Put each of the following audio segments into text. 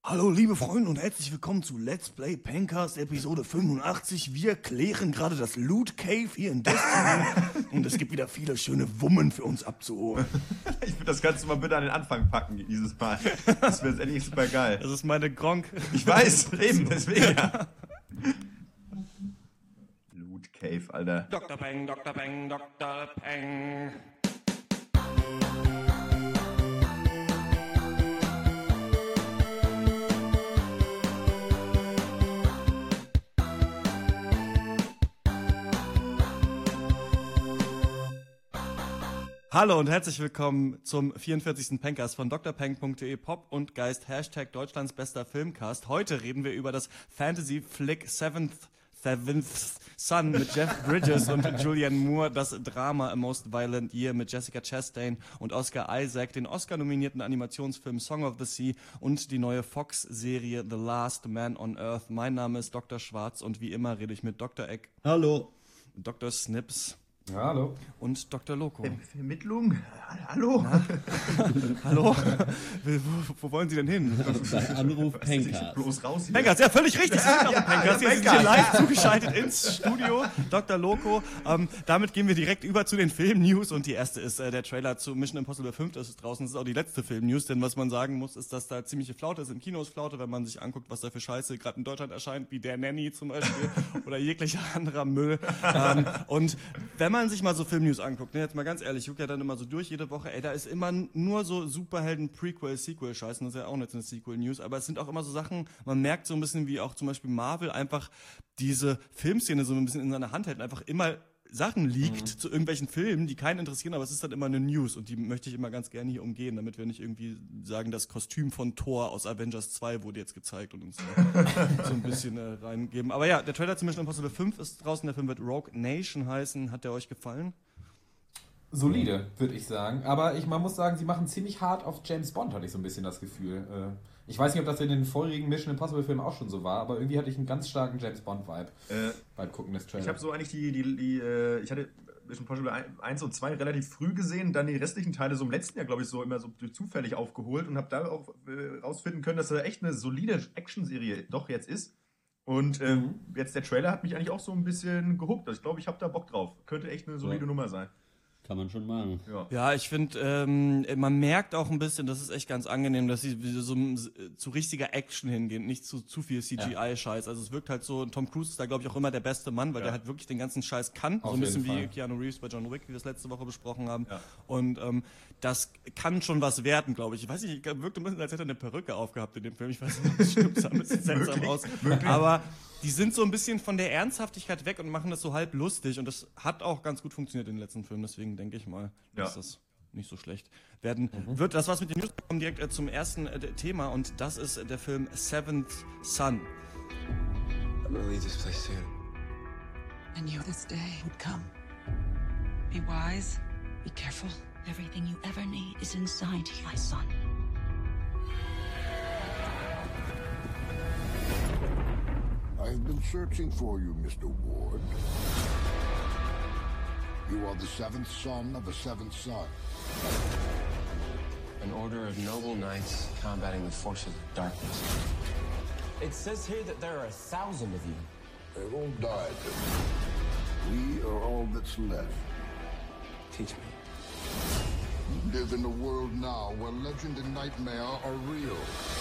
Hallo liebe Freunde und herzlich willkommen zu Let's Play Pencast Episode 85. Wir klären gerade das Loot Cave hier in Destiny und es gibt wieder viele schöne Wummen für uns abzuholen. Ich würde das Ganze mal bitte an den Anfang packen dieses Mal. Das wäre jetzt endlich super geil. Das ist meine Gronk. Ich weiß, eben, deswegen ja. Loot Cave, Alter. Dr. Peng, Dr. Peng, Dr. Peng. Hallo und herzlich willkommen zum 44. Pencast von drpeng.de Pop und Geist, Hashtag Deutschlands bester Filmcast. Heute reden wir über das Fantasy-Flick Seventh Son mit Jeff Bridges und Julianne Moore, das Drama A Most Violent Year mit Jessica Chastain und Oscar Isaac, den Oscar-nominierten Animationsfilm Song of the Sea und die neue Fox-Serie The Last Man on Earth. Mein Name ist Dr. Schwarz und wie immer rede ich mit Dr. Eck. Hallo. Dr. Snips. Ja, hallo. Und Dr. Loco. Vermittlung? Hallo? Hallo? Wo wollen Sie denn hin? Bei Anruf Pencast. Bloß raus hier. Pencast, ja, völlig richtig. Sie sind auf dem Pencast. Wir sind hier live zugeschaltet ins Studio. Dr. Loco. Damit gehen wir direkt über zu den Film-News. Und die erste ist der Trailer zu Mission Impossible 5. Das ist draußen. Das ist auch die letzte Film-News. Denn was man sagen muss, ist, dass da ziemliche Flaute ist. Im Kino ist Flaute, wenn man sich anguckt, was da für Scheiße gerade in Deutschland erscheint, wie der Nanny zum Beispiel oder jeglicher anderer Müll. Und wenn man sich mal so Film-News anguckt, ne, jetzt mal ganz ehrlich, ich gucke ja dann immer so durch jede Woche, ey, da ist immer nur so Superhelden-Prequel-Sequel-Scheißen, das ist ja auch nicht so eine Sequel-News, aber es sind auch immer so Sachen, man merkt so ein bisschen, wie auch zum Beispiel Marvel einfach diese Filmszene so ein bisschen in seiner Hand hält und einfach immer Sachen liegt zu irgendwelchen Filmen, die keinen interessieren, aber es ist dann immer eine News und die möchte ich immer ganz gerne hier umgehen, damit wir nicht irgendwie sagen, das Kostüm von Thor aus Avengers 2 wurde jetzt gezeigt und uns so ein bisschen reingeben. Aber ja, der Trailer zu Mission Impossible 5 ist draußen, der Film wird Rogue Nation heißen. Hat der euch gefallen? Solide, würde ich sagen. Aber man muss sagen, sie machen ziemlich hart auf James Bond, hatte ich so ein bisschen das Gefühl. Ich weiß nicht, ob das in den vorherigen Mission Impossible Filmen auch schon so war, aber irgendwie hatte ich einen ganz starken James Bond-Vibe beim Gucken des Trailers. Ich habe so eigentlich ich hatte Mission Impossible 1 und 2 relativ früh gesehen, dann die restlichen Teile so im letzten Jahr, glaube ich, so immer so zufällig aufgeholt und habe da auch rausfinden können, dass da echt eine solide Action-Serie doch jetzt ist. Und jetzt der Trailer hat mich eigentlich auch so ein bisschen gehuckt. Also ich glaube, ich habe da Bock drauf. Könnte echt eine solide Nummer sein. Kann man schon machen. Ja, ich finde, man merkt auch ein bisschen, das ist echt ganz angenehm, dass sie so zu richtiger Action hingehen, nicht zu viel CGI-Scheiß. Also es wirkt halt so, Tom Cruise ist da, glaube ich, auch immer der beste Mann, weil der halt wirklich den ganzen Scheiß kann. Auf so ein bisschen jeden wie Fall. Keanu Reeves bei John Wick, wie wir das letzte Woche besprochen haben. Ja. Und das kann schon was werden, glaube ich. Ich weiß nicht, wirkt ein bisschen, als hätte er eine Perücke aufgehabt in dem Film. Ich weiß nicht, das stimmt, sah ein bisschen seltsam aus. Aber die sind so ein bisschen von der Ernsthaftigkeit weg und machen das so halb lustig. Und das hat auch ganz gut funktioniert in den letzten Filmen. Deswegen denke ich mal, dass das nicht so schlecht werden wird. Das war's mit den News. Wir kommen direkt zum ersten Thema. Und das ist der Film Seventh Son. I'm gonna leave this place soon. I knew this day would come. Be wise, be careful. Everything you ever need is inside you, my son. I've been searching for you, Mr. Ward. You are the seventh son of a seventh son. An order of noble knights combating the forces of darkness. It says here that there are 1,000 of you. They've all died. We are all that's left. Teach me. You live in a world now where legend and nightmare are real.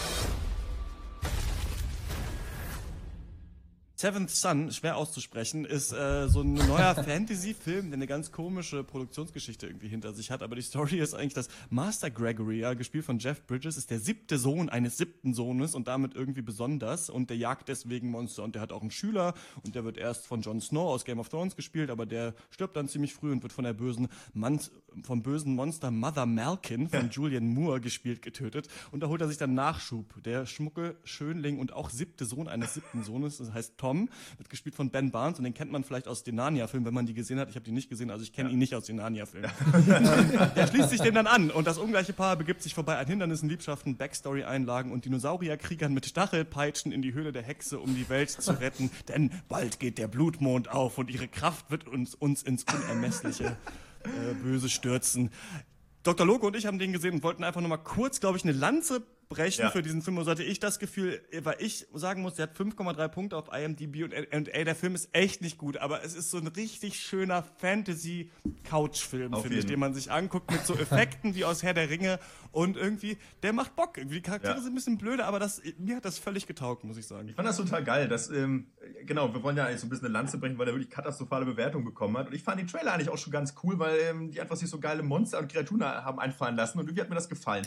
Seventh Son, schwer auszusprechen, ist so ein neuer Fantasy-Film, der eine ganz komische Produktionsgeschichte irgendwie hinter sich hat. Aber die Story ist eigentlich, dass Master Gregory, ja, gespielt von Jeff Bridges, ist der 7. Sohn eines 7. Sohnes und damit irgendwie besonders. Und der jagt deswegen Monster. Und der hat auch einen Schüler und der wird erst von Jon Snow aus Game of Thrones gespielt, aber der stirbt dann ziemlich früh und wird von der vom bösen Monster Mother Malkin von Julianne Moore getötet. Und da holt er sich dann Nachschub. Der schmucke Schönling und auch 7. Sohn eines 7. Sohnes, das heißt Tom, wird gespielt von Ben Barnes und den kennt man vielleicht aus den Narnia-Filmen, wenn man die gesehen hat. Ich habe die nicht gesehen, also ich kenne ihn nicht aus den Narnia-Filmen. Der schließt sich den dann an und das ungleiche Paar begibt sich vorbei an Hindernissen, Liebschaften, Backstory-Einlagen und Dinosaurierkriegern mit Stachelpeitschen in die Höhle der Hexe, um die Welt zu retten. Denn bald geht der Blutmond auf und ihre Kraft wird uns ins Unermessliche Böse stürzen. Dr. Loco und ich haben den gesehen und wollten einfach nur mal kurz, glaube ich, eine Lanze brechen für diesen Film, so hatte ich das Gefühl, weil ich sagen muss, der hat 5,3 Punkte auf IMDb und der Film ist echt nicht gut, aber es ist so ein richtig schöner Fantasy-Couch-Film, finde ich, den man sich anguckt mit so Effekten wie aus Herr der Ringe und irgendwie, der macht Bock. Irgendwie die Charaktere sind ein bisschen blöde, aber mir hat das völlig getaugt, muss ich sagen. Ich fand das total geil, dass, genau, wir wollen ja eigentlich so ein bisschen eine Lanze brechen, weil er wirklich katastrophale Bewertungen bekommen hat. Und ich fand den Trailer eigentlich auch schon ganz cool, weil die einfach sich so geile Monster und Kreaturen haben einfallen lassen und irgendwie hat mir das gefallen.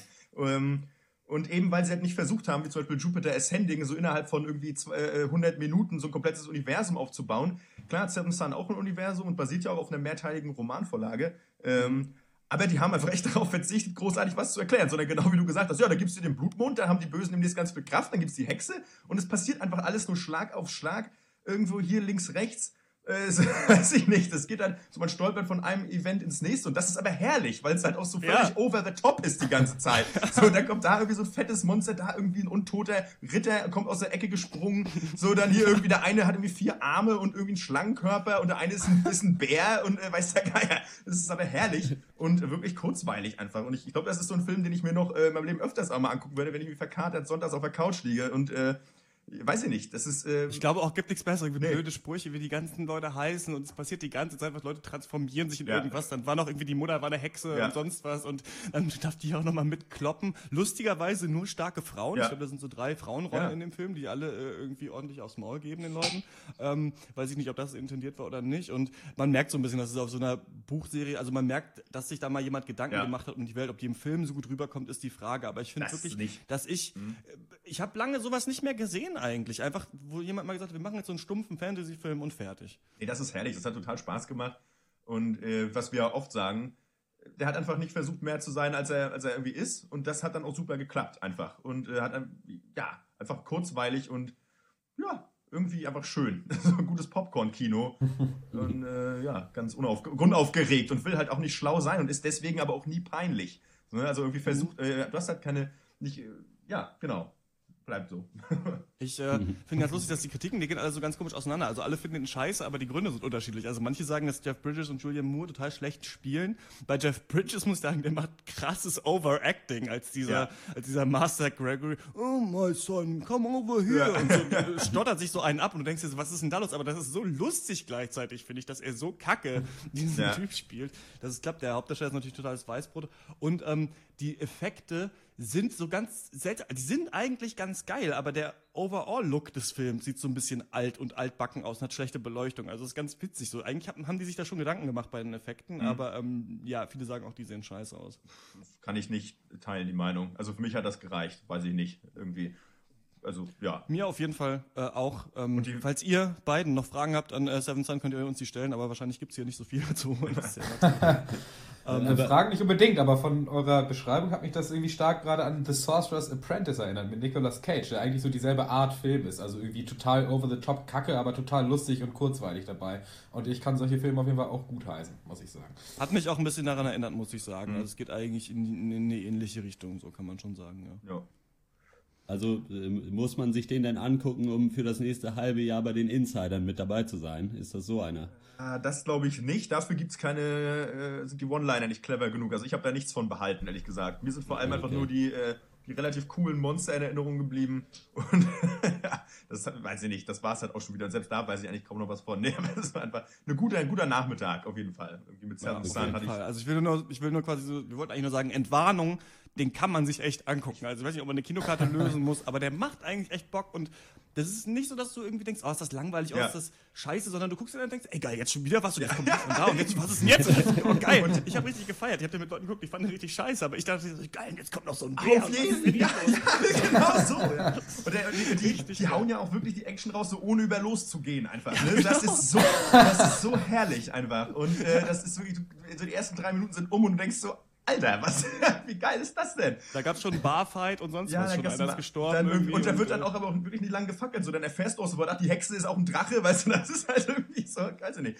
Und eben, weil sie halt nicht versucht haben, wie zum Beispiel Jupiter Ascending, so innerhalb von irgendwie 100 Minuten so ein komplettes Universum aufzubauen. Klar hat Seven Son auch ein Universum und basiert ja auch auf einer mehrteiligen Romanvorlage. Aber die haben einfach echt darauf verzichtet, großartig was zu erklären, sondern genau wie du gesagt hast, ja, da gibt's dir den Blutmond, da haben die Bösen nämlich ganz viel Kraft, dann gibt's die Hexe und es passiert einfach alles nur Schlag auf Schlag, irgendwo hier links, rechts. Weiß ich nicht, das geht dann, so man stolpert von einem Event ins nächste und das ist aber herrlich, weil es halt auch so völlig over the top ist die ganze Zeit. So, dann kommt da irgendwie so ein fettes Monster, da irgendwie ein untoter Ritter, kommt aus der Ecke gesprungen, so dann hier irgendwie der eine hat irgendwie 4 Arme und irgendwie einen Schlangenkörper und der eine ist ein Bär und weiß der Geier. Das ist aber herrlich und wirklich kurzweilig einfach und ich glaube, das ist so ein Film, den ich mir noch in meinem Leben öfters auch mal angucken würde, wenn ich wie verkatert sonntags auf der Couch liege und weiß ich nicht, das ist... ich glaube auch, gibt nichts Besseres, wie blöde Sprüche, wie die ganzen Leute heißen und es passiert die ganze Zeit, was Leute transformieren sich in irgendwas, dann war noch irgendwie die Mutter, war eine Hexe und sonst was und dann darf die auch nochmal mitkloppen. Lustigerweise nur starke Frauen, ich glaube, da sind so 3 Frauenrollen in dem Film, die alle irgendwie ordentlich aufs Maul geben den Leuten, weiß ich nicht, ob das intendiert war oder nicht und man merkt so ein bisschen, dass es auf so einer Buchserie, also man merkt, dass sich da mal jemand Gedanken gemacht hat um die Welt, ob die im Film so gut rüberkommt, ist die Frage, aber ich finde wirklich, dass ich habe lange sowas nicht mehr gesehen eigentlich. Einfach, wo jemand mal gesagt hat, wir machen jetzt so einen stumpfen Fantasy-Film und fertig. Nee, das ist herrlich. Das hat total Spaß gemacht. Und was wir oft sagen, der hat einfach nicht versucht, mehr zu sein, als er irgendwie ist. Und das hat dann auch super geklappt, einfach. Und hat einfach kurzweilig und irgendwie einfach schön. So ein gutes Popcorn-Kino. Und ganz unaufgeregt und will halt auch nicht schlau sein und ist deswegen aber auch nie peinlich. Also irgendwie versucht, du hast halt genau. Bleibt so. Ich finde ganz lustig, dass die Kritiken, die gehen alle so ganz komisch auseinander. Also alle finden den scheiße, aber die Gründe sind unterschiedlich. Also manche sagen, dass Jeff Bridges und Julianne Moore total schlecht spielen. Bei Jeff Bridges muss ich sagen, der macht krasses Overacting als dieser Master Gregory. Oh my son, come over here. Und so stottert sich so einen ab und du denkst dir so, was ist denn da los? Aber das ist so lustig gleichzeitig, finde ich, dass er so kacke diesen Typ spielt. Das ist klappt. Der Hauptdarsteller ist natürlich totales Weißbrot. Und die Effekte sind so ganz seltsam, die sind eigentlich ganz geil, aber der Overall-Look des Films sieht so ein bisschen alt und altbacken aus und hat schlechte Beleuchtung. Also ist ganz witzig so. Eigentlich haben die sich da schon Gedanken gemacht bei den Effekten, aber viele sagen auch, die sehen scheiße aus. Kann ich nicht teilen, die Meinung. Also für mich hat das gereicht, weiß ich nicht, irgendwie. Also, ja. Mir auf jeden Fall auch. Falls ihr beiden noch Fragen habt an Seven Son, könnt ihr uns die stellen, aber wahrscheinlich gibt es hier nicht so viel zu holen. Fragen nicht unbedingt, aber von eurer Beschreibung hat mich das irgendwie stark gerade an The Sorcerer's Apprentice erinnert, mit Nicolas Cage, der eigentlich so dieselbe Art Film ist. Also irgendwie total over-the-top Kacke, aber total lustig und kurzweilig dabei. Und ich kann solche Filme auf jeden Fall auch gutheißen, muss ich sagen. Hat mich auch ein bisschen daran erinnert, muss ich sagen. Also es geht eigentlich in eine ähnliche Richtung, so kann man schon sagen. Ja. Also muss man sich den dann angucken, um für das nächste halbe Jahr bei den Insidern mit dabei zu sein? Ist das so einer? Das glaube ich nicht. Dafür gibt's sind die One-Liner nicht clever genug. Also ich habe da nichts von behalten, ehrlich gesagt. Mir sind vor allem einfach nur die relativ coolen Monster in Erinnerung geblieben. Und weiß ich nicht, das war es halt auch schon wieder. Und selbst da weiß ich eigentlich kaum noch was von. Nee, aber das war einfach ein guter Nachmittag, auf jeden Fall. Irgendwie mit Seven Son hatte ich. Also ich will nur quasi so, wir wollten eigentlich nur sagen, Entwarnung, den kann man sich echt angucken. Also ich weiß nicht, ob man eine Kinokarte lösen muss, aber der macht eigentlich echt Bock und das ist nicht so, dass du irgendwie denkst, ist das langweilig, ist das scheiße, sondern du guckst dir dann und denkst, ey geil, jetzt schon wieder was und jetzt kommt das von da und jetzt, was ist denn jetzt? Oh, geil. Und ich habe richtig gefeiert. Ich habe den mit Leuten geguckt, ich fand den richtig scheiße, aber ich dachte, geil, jetzt kommt noch so ein Bär. Auf jeden Fall, genau so. Ja. Und die hauen ja auch wirklich die Action raus, so ohne über loszugehen einfach. Ne? Das ist so herrlich einfach. Und das ist wirklich, so die ersten 3 Minuten sind und du denkst so, Alter, wie geil ist das denn? Da gab's schon einen Barfight und sonst was, schon einer ist gestorben. Und da wird dann auch aber auch wirklich nicht lang gefackelt. So, dann erfährst du auch sofort, die Hexe ist auch ein Drache, weißt du, das ist halt irgendwie so, weiß ich nicht.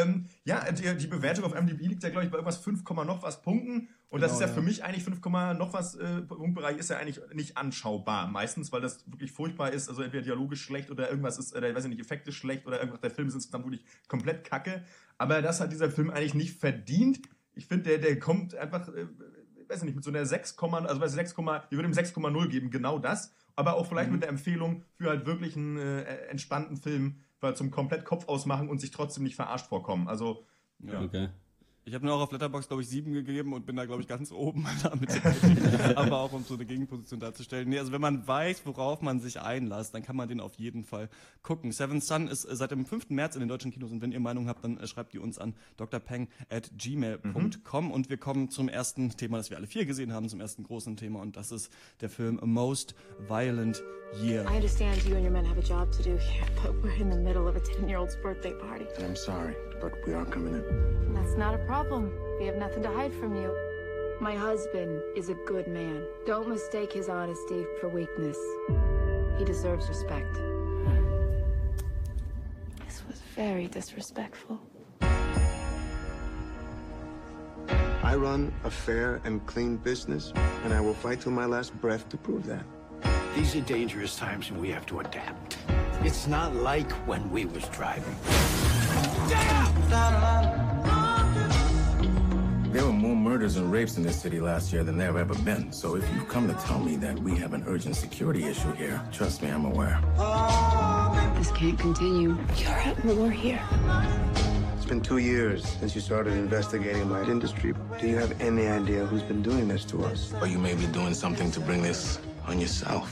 Die Bewertung auf IMDb liegt ja, glaube ich, bei irgendwas 5, noch was Punkten. Und das ist ja für mich eigentlich 5, noch was Punktbereich ist ja eigentlich nicht anschaubar. Meistens, weil das wirklich furchtbar ist. Also entweder dialogisch schlecht oder irgendwas ist, oder weiß ich nicht, Effekte schlecht oder irgendwas, der Film ist insgesamt wirklich komplett kacke. Aber das hat dieser Film eigentlich nicht verdient. Ich finde, der kommt einfach, weiß nicht, mit so einer 6, also bei 6, wir würden ihm 6,0 geben, genau das. Aber auch vielleicht mit der Empfehlung für halt wirklich einen entspannten Film, weil zum komplett Kopf ausmachen und sich trotzdem nicht verarscht vorkommen. Also, ja. Okay. Ich habe mir auch auf Letterboxd, glaube ich, 7 gegeben und bin da, glaube ich, ganz oben damit. Aber auch, um so eine Gegenposition darzustellen. Nee, also wenn man weiß, worauf man sich einlässt, dann kann man den auf jeden Fall gucken. Seventh Son ist seit dem 5. März in den deutschen Kinos und wenn ihr Meinung habt, dann schreibt ihr uns an drpeng@gmail.com und wir kommen zum ersten Thema, das wir alle 4 gesehen haben, zum ersten großen Thema und das ist der Film A Most Violent Year. I understand you and your men have a job to do here, but we're in the middle of a 10-year-old's birthday party. I'm sorry, but we are coming in. That's not a problem. We have nothing to hide from you. My husband is a good man. Don't mistake his honesty for weakness. He deserves respect. This was very disrespectful. I run a fair and clean business, and I will fight to my last breath to prove that. These are dangerous times and we have to adapt. It's not like when we was driving. There were more murders and rapes in this city last year than there have ever been. So if you've come to tell me that we have an urgent security issue here, trust me, I'm aware. This can't continue. You're at war here. It's been 2 years since you started investigating my industry. Do you have any idea who's been doing this to us? Or you may be doing something to bring this on yourself.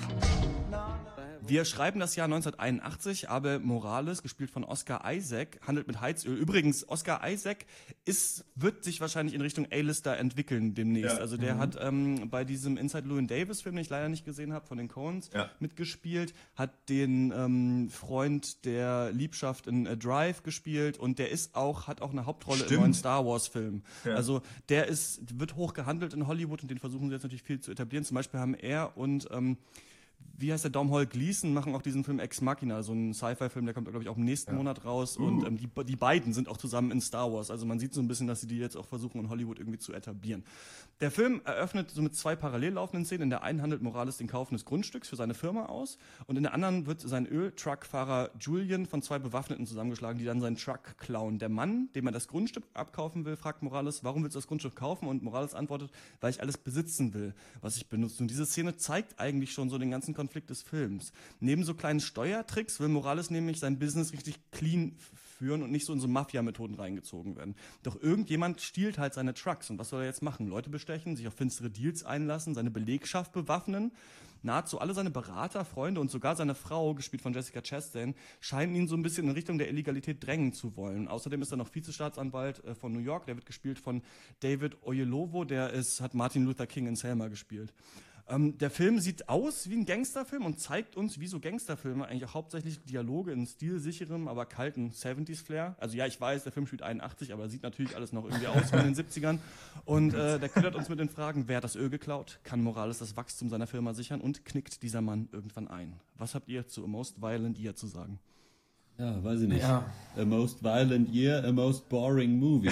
Wir schreiben das Jahr 1981. Abel Morales, gespielt von Oscar Isaac, handelt mit Heizöl. Übrigens, Oscar Isaac wird sich wahrscheinlich in Richtung A-Lister entwickeln demnächst. Ja. Also der hat bei diesem Inside Llewyn Davis Film, den ich leider nicht gesehen habe, von den Coens, mitgespielt, hat den Freund der Liebschaft in Drive gespielt und der hat auch eine Hauptrolle im neuen Star Wars Film. Ja. Also der wird hoch gehandelt in Hollywood und den versuchen sie jetzt natürlich viel zu etablieren. Zum Beispiel haben er und wie heißt der, Domhnall Gleeson machen auch diesen Film Ex Machina, so ein Sci-Fi-Film, der kommt, glaube ich, auch im nächsten Monat raus. Und die beiden sind auch zusammen in Star Wars. Also man sieht so ein bisschen, dass sie die jetzt auch versuchen, in Hollywood irgendwie zu etablieren. Der Film eröffnet so mit 2 parallel laufenden Szenen. In der einen handelt Morales den Kauf eines Grundstücks für seine Firma aus. Und in der anderen wird sein Öltruckfahrer Julian von 2 Bewaffneten zusammengeschlagen, die dann seinen Truck klauen. Der Mann, dem er das Grundstück abkaufen will, fragt Morales, warum willst du das Grundstück kaufen? Und Morales antwortet, weil ich alles besitzen will, was ich benutze. Und diese Szene zeigt eigentlich schon so den ganzen Konflikt des Films. Neben so kleinen Steuertricks will Morales nämlich sein Business richtig clean führen und nicht so in so Mafia-Methoden reingezogen werden. Doch irgendjemand stiehlt halt seine Trucks. Und was soll er jetzt machen? Leute bestechen, sich auf finstere Deals einlassen, seine Belegschaft bewaffnen. Nahezu alle seine Berater, Freunde und sogar seine Frau, gespielt von Jessica Chastain, scheinen ihn so ein bisschen in Richtung der Illegalität drängen zu wollen. Außerdem ist er noch Vizestaatsanwalt von New York. Der wird gespielt von David Oyelowo. Hat Martin Luther King in Selma gespielt. Der Film sieht aus wie ein Gangsterfilm und zeigt uns, wie so Gangsterfilme eigentlich auch hauptsächlich Dialoge in stilsicherem, aber kalten 70s-Flair. Also ja, ich weiß, der Film spielt 81, aber sieht natürlich alles noch irgendwie aus wie in den 70ern. Und der ködert uns mit den Fragen, wer hat das Öl geklaut? Kann Morales das Wachstum seiner Firma sichern? Und knickt dieser Mann irgendwann ein? Was habt ihr zu A Most Violent Year zu sagen? Ja, weiß ich nicht. Ja. A Most Violent Year, a Most Boring Movie.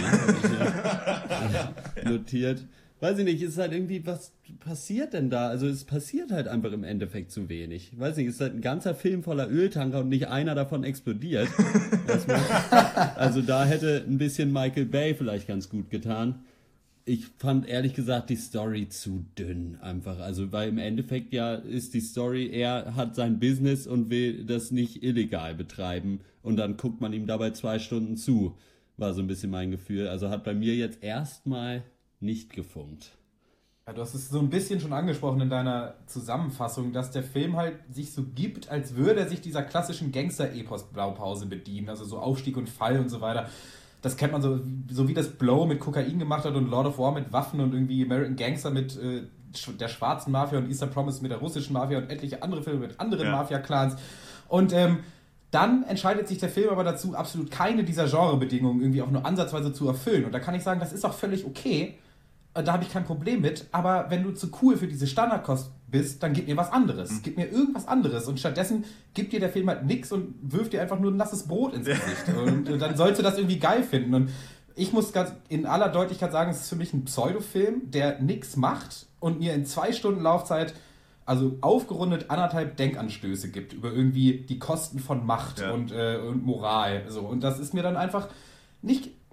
Habe ich notiert. Weiß ich nicht, ist halt irgendwie, was passiert denn da? Also es passiert halt einfach im Endeffekt zu wenig. Weiß nicht, es ist halt ein ganzer Film voller Öltanker und nicht einer davon explodiert. Also da hätte ein bisschen Michael Bay vielleicht ganz gut getan. Ich fand ehrlich gesagt die Story zu dünn einfach. Also weil im Endeffekt ja ist die Story, er hat sein Business und will das nicht illegal betreiben. Und dann guckt man ihm dabei 2 Stunden zu. War so ein bisschen mein Gefühl. Also hat bei mir jetzt erstmal nicht gefunkt. Ja, du hast es so ein bisschen schon angesprochen in deiner Zusammenfassung, dass der Film halt sich so gibt, als würde er sich dieser klassischen Gangster-Epos-Blaupause bedienen, also so Aufstieg und Fall und so weiter. Das kennt man so wie das Blow mit Kokain gemacht hat und Lord of War mit Waffen und irgendwie American Gangster mit der schwarzen Mafia und Eastern Promise mit der russischen Mafia und etliche andere Filme mit anderen Mafia-Clans. Und dann entscheidet sich der Film aber dazu, absolut keine dieser Genrebedingungen irgendwie auch nur ansatzweise zu erfüllen. Und da kann ich sagen, das ist auch völlig okay. Da habe ich kein Problem mit. Aber wenn du zu cool für diese Standardkost bist, dann gib mir was anderes. Gib mir irgendwas anderes. Und stattdessen gibt dir der Film halt nichts und wirft dir einfach nur ein nasses Brot ins Gesicht. Und dann sollst du das irgendwie geil finden. Und ich muss ganz in aller Deutlichkeit sagen, es ist für mich ein Pseudofilm, der nichts macht und mir in 2 Stunden Laufzeit also aufgerundet 1,5 Denkanstöße gibt über irgendwie die Kosten von Macht und Moral. So. Und das ist mir dann einfach nicht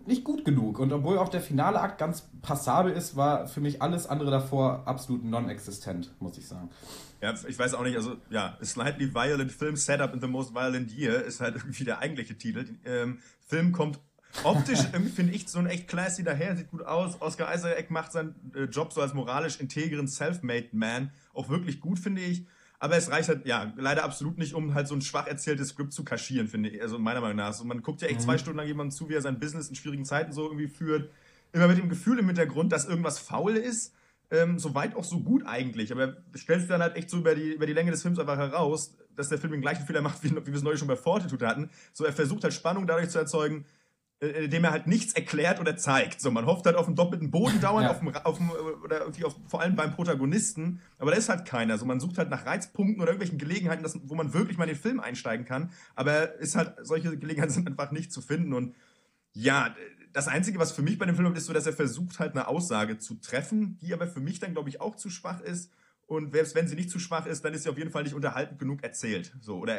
nicht gut genug. Und obwohl auch der finale Akt ganz passabel ist, war für mich alles andere davor absolut non-existent, muss ich sagen. Ja, ich weiß auch nicht, also ja, A Slightly Violent Film Setup in the Most Violent Year ist halt irgendwie der eigentliche Titel. Film kommt optisch irgendwie, finde ich, so ein echt classy daher, sieht gut aus. Oscar Isaac macht seinen Job so als moralisch integren Self-Made Man auch wirklich gut, finde ich. Aber es reicht halt, ja, leider absolut nicht, um halt so ein schwach erzähltes Skript zu kaschieren, finde ich. Also meiner Meinung nach. Also man guckt ja echt 2 Stunden lang jemandem zu, wie er sein Business in schwierigen Zeiten so irgendwie führt. Immer mit dem Gefühl im Hintergrund, dass irgendwas faul ist. Soweit auch so gut eigentlich. Aber stellt sich dann halt echt so über die Länge des Films einfach heraus, dass der Film den gleichen Fehler macht, wie wir es neulich schon bei Fortitude hatten. So, er versucht halt Spannung dadurch zu erzeugen, indem er halt nichts erklärt oder zeigt. So, man hofft halt auf einen doppelten Boden dauernd, oder irgendwie vor allem beim Protagonisten, aber da ist halt keiner. Also man sucht halt nach Reizpunkten oder irgendwelchen Gelegenheiten, wo man wirklich mal in den Film einsteigen kann, aber ist halt, solche Gelegenheiten sind einfach nicht zu finden. Und ja, das Einzige, was für mich bei dem Film ist, so, dass er versucht halt eine Aussage zu treffen, die aber für mich dann, glaube ich, auch zu schwach ist. Und selbst wenn sie nicht zu schwach ist, dann ist sie auf jeden Fall nicht unterhaltend genug erzählt. So, oder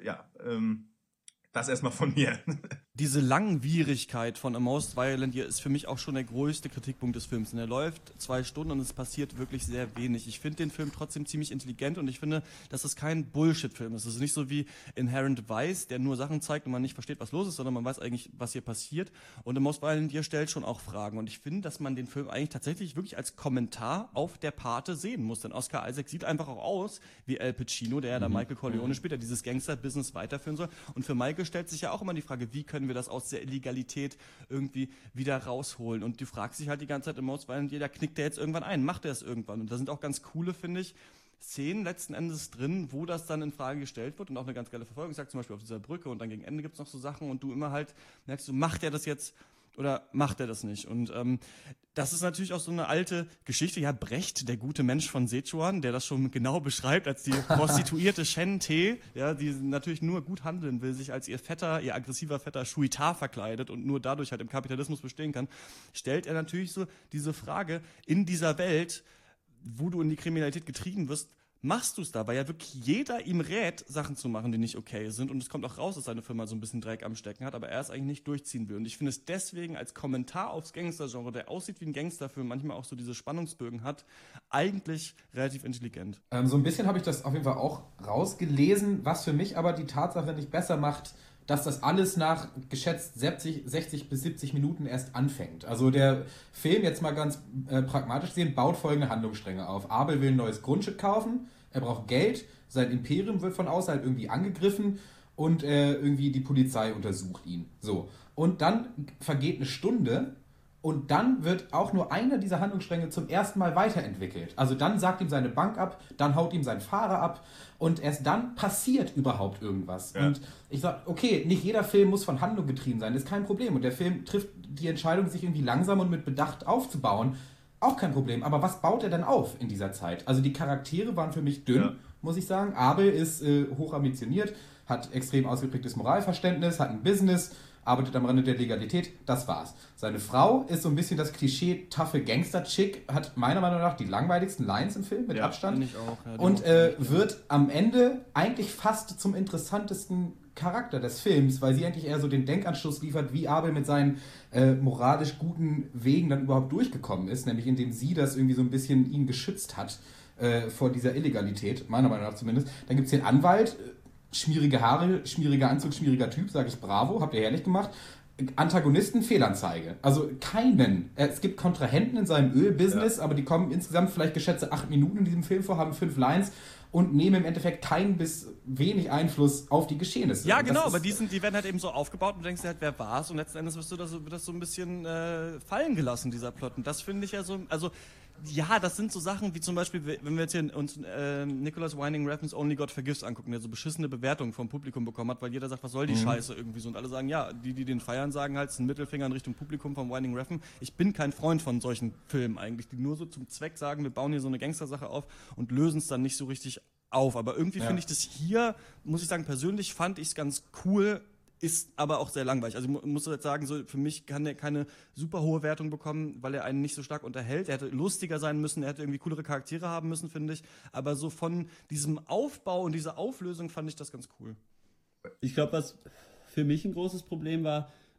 das erstmal von mir. Diese Langwierigkeit von A Most Violent Year ist für mich auch schon der größte Kritikpunkt des Films. Und er läuft 2 Stunden und es passiert wirklich sehr wenig. Ich finde den Film trotzdem ziemlich intelligent und ich finde, dass es kein Bullshit-Film ist. Es ist nicht so wie Inherent Vice, der nur Sachen zeigt und man nicht versteht, was los ist, sondern man weiß eigentlich, was hier passiert. Und A Most Violent Year stellt schon auch Fragen. Und ich finde, dass man den Film eigentlich tatsächlich wirklich als Kommentar auf der Pate sehen muss. Denn Oscar Isaac sieht einfach auch aus wie Al Pacino, der ja da Michael Corleone spielt, der dieses Gangster-Business weiterführen soll. Und für Michael stellt sich ja auch immer die Frage, wie können wir das aus der Illegalität irgendwie wieder rausholen? Und du fragst dich halt die ganze Zeit im Most Violent Year, da knickt der jetzt irgendwann ein, macht er es irgendwann? Und da sind auch ganz coole, finde ich, Szenen letzten Endes drin, wo das dann in Frage gestellt wird und auch eine ganz geile Verfolgung. Ich sag zum Beispiel auf dieser Brücke und dann gegen Ende gibt es noch so Sachen und du immer halt merkst, du macht er das jetzt oder macht er das nicht? Und das ist natürlich auch so eine alte Geschichte. Ja, Brecht, der gute Mensch von Sichuan, der das schon genau beschreibt als die prostituierte Shen Te, ja, die natürlich nur gut handeln will, sich als ihr aggressiver Vetter Shuita verkleidet und nur dadurch halt im Kapitalismus bestehen kann, stellt er natürlich so diese Frage, in dieser Welt, wo du in die Kriminalität getrieben wirst, machst du es da, weil ja wirklich jeder ihm rät, Sachen zu machen, die nicht okay sind. Und es kommt auch raus, dass seine Firma so ein bisschen Dreck am Stecken hat, aber er es eigentlich nicht durchziehen will. Und ich finde es deswegen als Kommentar aufs Gangster-Genre, der aussieht wie ein Gangsterfilm, manchmal auch so diese Spannungsbögen hat, eigentlich relativ intelligent. So ein bisschen habe ich das auf jeden Fall auch rausgelesen, was für mich aber die Tatsache nicht besser macht, dass das alles nach geschätzt 60 bis 70 Minuten erst anfängt. Also der Film, jetzt mal ganz pragmatisch sehen, baut folgende Handlungsstränge auf. Abel will ein neues Grundstück kaufen, er braucht Geld, sein Imperium wird von außerhalb irgendwie angegriffen und irgendwie die Polizei untersucht ihn. So. Und dann vergeht eine Stunde und dann wird auch nur einer dieser Handlungsstränge zum ersten Mal weiterentwickelt. Also dann sagt ihm seine Bank ab, dann haut ihm sein Fahrer ab und erst dann passiert überhaupt irgendwas. Ja. Und ich sage, okay, nicht jeder Film muss von Handlung getrieben sein, das ist kein Problem. Und der Film trifft die Entscheidung, sich irgendwie langsam und mit Bedacht aufzubauen, auch kein Problem. Aber was baut er denn auf in dieser Zeit? Also die Charaktere waren für mich dünn, muss ich sagen. Abel ist hoch ambitioniert, hat extrem ausgeprägtes Moralverständnis, hat ein Business, arbeitet am Rande der Legalität, das war's. Seine Frau ist so ein bisschen das Klischee taffe Gangster-Chick, hat meiner Meinung nach die langweiligsten Lines im Film, mit Abstand. Ich auch, ja, und wird am Ende eigentlich fast zum interessantesten Charakter des Films, weil sie eigentlich eher so den Denkanstoß liefert, wie Abel mit seinen moralisch guten Wegen dann überhaupt durchgekommen ist, nämlich indem sie das irgendwie so ein bisschen ihn geschützt hat vor dieser Illegalität, meiner Meinung nach zumindest. Dann gibt es den Anwalt, schmierige Haare, schmieriger Anzug, schmieriger Typ, sage ich bravo, habt ihr herrlich gemacht. Antagonisten, Fehlanzeige. Also keinen. Es gibt Kontrahenten in seinem Ölbusiness, aber die kommen insgesamt vielleicht geschätzte 8 Minuten in diesem Film vor, haben 5 Lines und nehmen im Endeffekt keinen bis wenig Einfluss auf die Geschehnisse. Ja, genau, aber die werden halt eben so aufgebaut und du denkst dir halt, wer war's? Und letzten Endes wird das so ein bisschen fallen gelassen, dieser Plot. Und das finde ich ja so, also ja, das sind so Sachen wie zum Beispiel, wenn wir jetzt hier uns Nicholas Winding Refn's Only God Forgives angucken, der so beschissene Bewertungen vom Publikum bekommen hat, weil jeder sagt, was soll die Scheiße irgendwie so. Und alle sagen, ja, die den feiern, sagen halt, es ist ein Mittelfinger in Richtung Publikum von Winding Refn. Ich bin kein Freund von solchen Filmen eigentlich, die nur so zum Zweck sagen, wir bauen hier so eine Gangstersache auf und lösen es dann nicht so richtig auf. Aber irgendwie finde ich das hier, muss ich sagen, persönlich fand ich es ganz cool, ist aber auch sehr langweilig. Also ich muss jetzt sagen, so für mich kann er keine super hohe Wertung bekommen, weil er einen nicht so stark unterhält. Er hätte lustiger sein müssen, er hätte irgendwie coolere Charaktere haben müssen, finde ich. Aber so von diesem Aufbau und dieser Auflösung fand ich das ganz cool. Ich glaube, was für mich ein großes Problem war,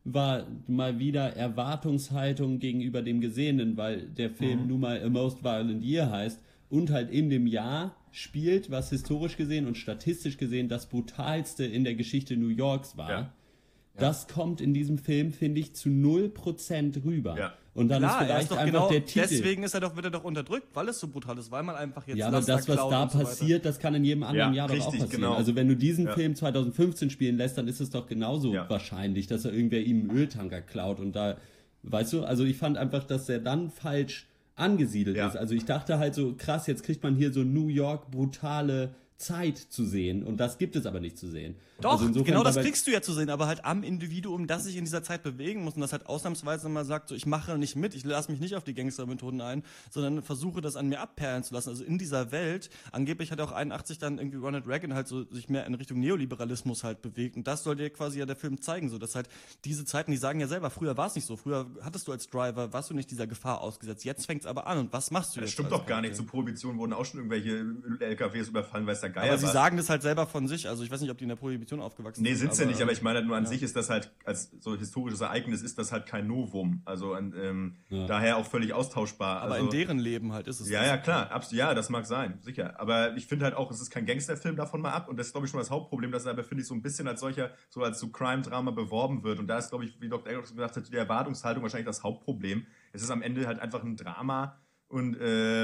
war mal wieder Erwartungshaltung gegenüber dem Gesehenen, weil der Film nun mal A Most Violent Year heißt und halt in dem Jahr spielt, was historisch gesehen und statistisch gesehen das brutalste in der Geschichte New Yorks war. Ja. Das kommt in diesem Film, finde ich, zu 0% rüber. Ja. Und dann ist vielleicht einfach der Titel. Deswegen wird er doch unterdrückt, weil es so brutal ist, weil man einfach jetzt aber das, was da passiert, das kann in jedem anderen Jahr doch auch passieren. Genau. Also wenn du diesen Film 2015 spielen lässt, dann ist es doch genauso wahrscheinlich, dass er irgendwer ihm einen Öltanker klaut und da, weißt du, also ich fand einfach, dass er dann falsch angesiedelt ist. Also ich dachte halt so, krass, jetzt kriegt man hier so New York brutale Zeit zu sehen und das gibt es aber nicht zu sehen. Doch, also genau das kriegst du ja zu sehen, aber halt am Individuum, das sich in dieser Zeit bewegen muss und das halt ausnahmsweise mal sagt, so ich mache nicht mit, ich lasse mich nicht auf die Gangstermethoden ein, sondern versuche das an mir abperlen zu lassen. Also in dieser Welt, angeblich hat auch 81 dann irgendwie Ronald Reagan halt so sich mehr in Richtung Neoliberalismus halt bewegt und das soll dir quasi ja der Film zeigen, so dass halt diese Zeiten, die sagen ja selber, früher war es nicht so, früher hattest du als Driver, warst du nicht dieser Gefahr ausgesetzt, jetzt fängt's aber an und was machst du jetzt? Das stimmt doch gar nicht, zu Prohibition wurden auch schon irgendwelche LKWs überfallen, weiß der Geier. Aber sie sagen das halt selber von sich, also ich weiß nicht, ob die in der Prohibition aufgewachsen sind. Nee, sind's ja nicht, aber ich meine nur an sich ist das halt, als so historisches Ereignis ist das halt kein Novum, also daher auch völlig austauschbar. Aber also, in deren Leben halt ist es. Ja, klar, ja, das mag sein, sicher. Aber ich finde halt auch, es ist kein Gangsterfilm davon mal ab und das ist, glaube ich, schon das Hauptproblem, dass er aber, finde ich, so ein bisschen als solcher, so als so Crime-Drama beworben wird und da ist, glaube ich, wie Dr. Eggers gesagt hat, die Erwartungshaltung wahrscheinlich das Hauptproblem. Es ist am Ende halt einfach ein Drama und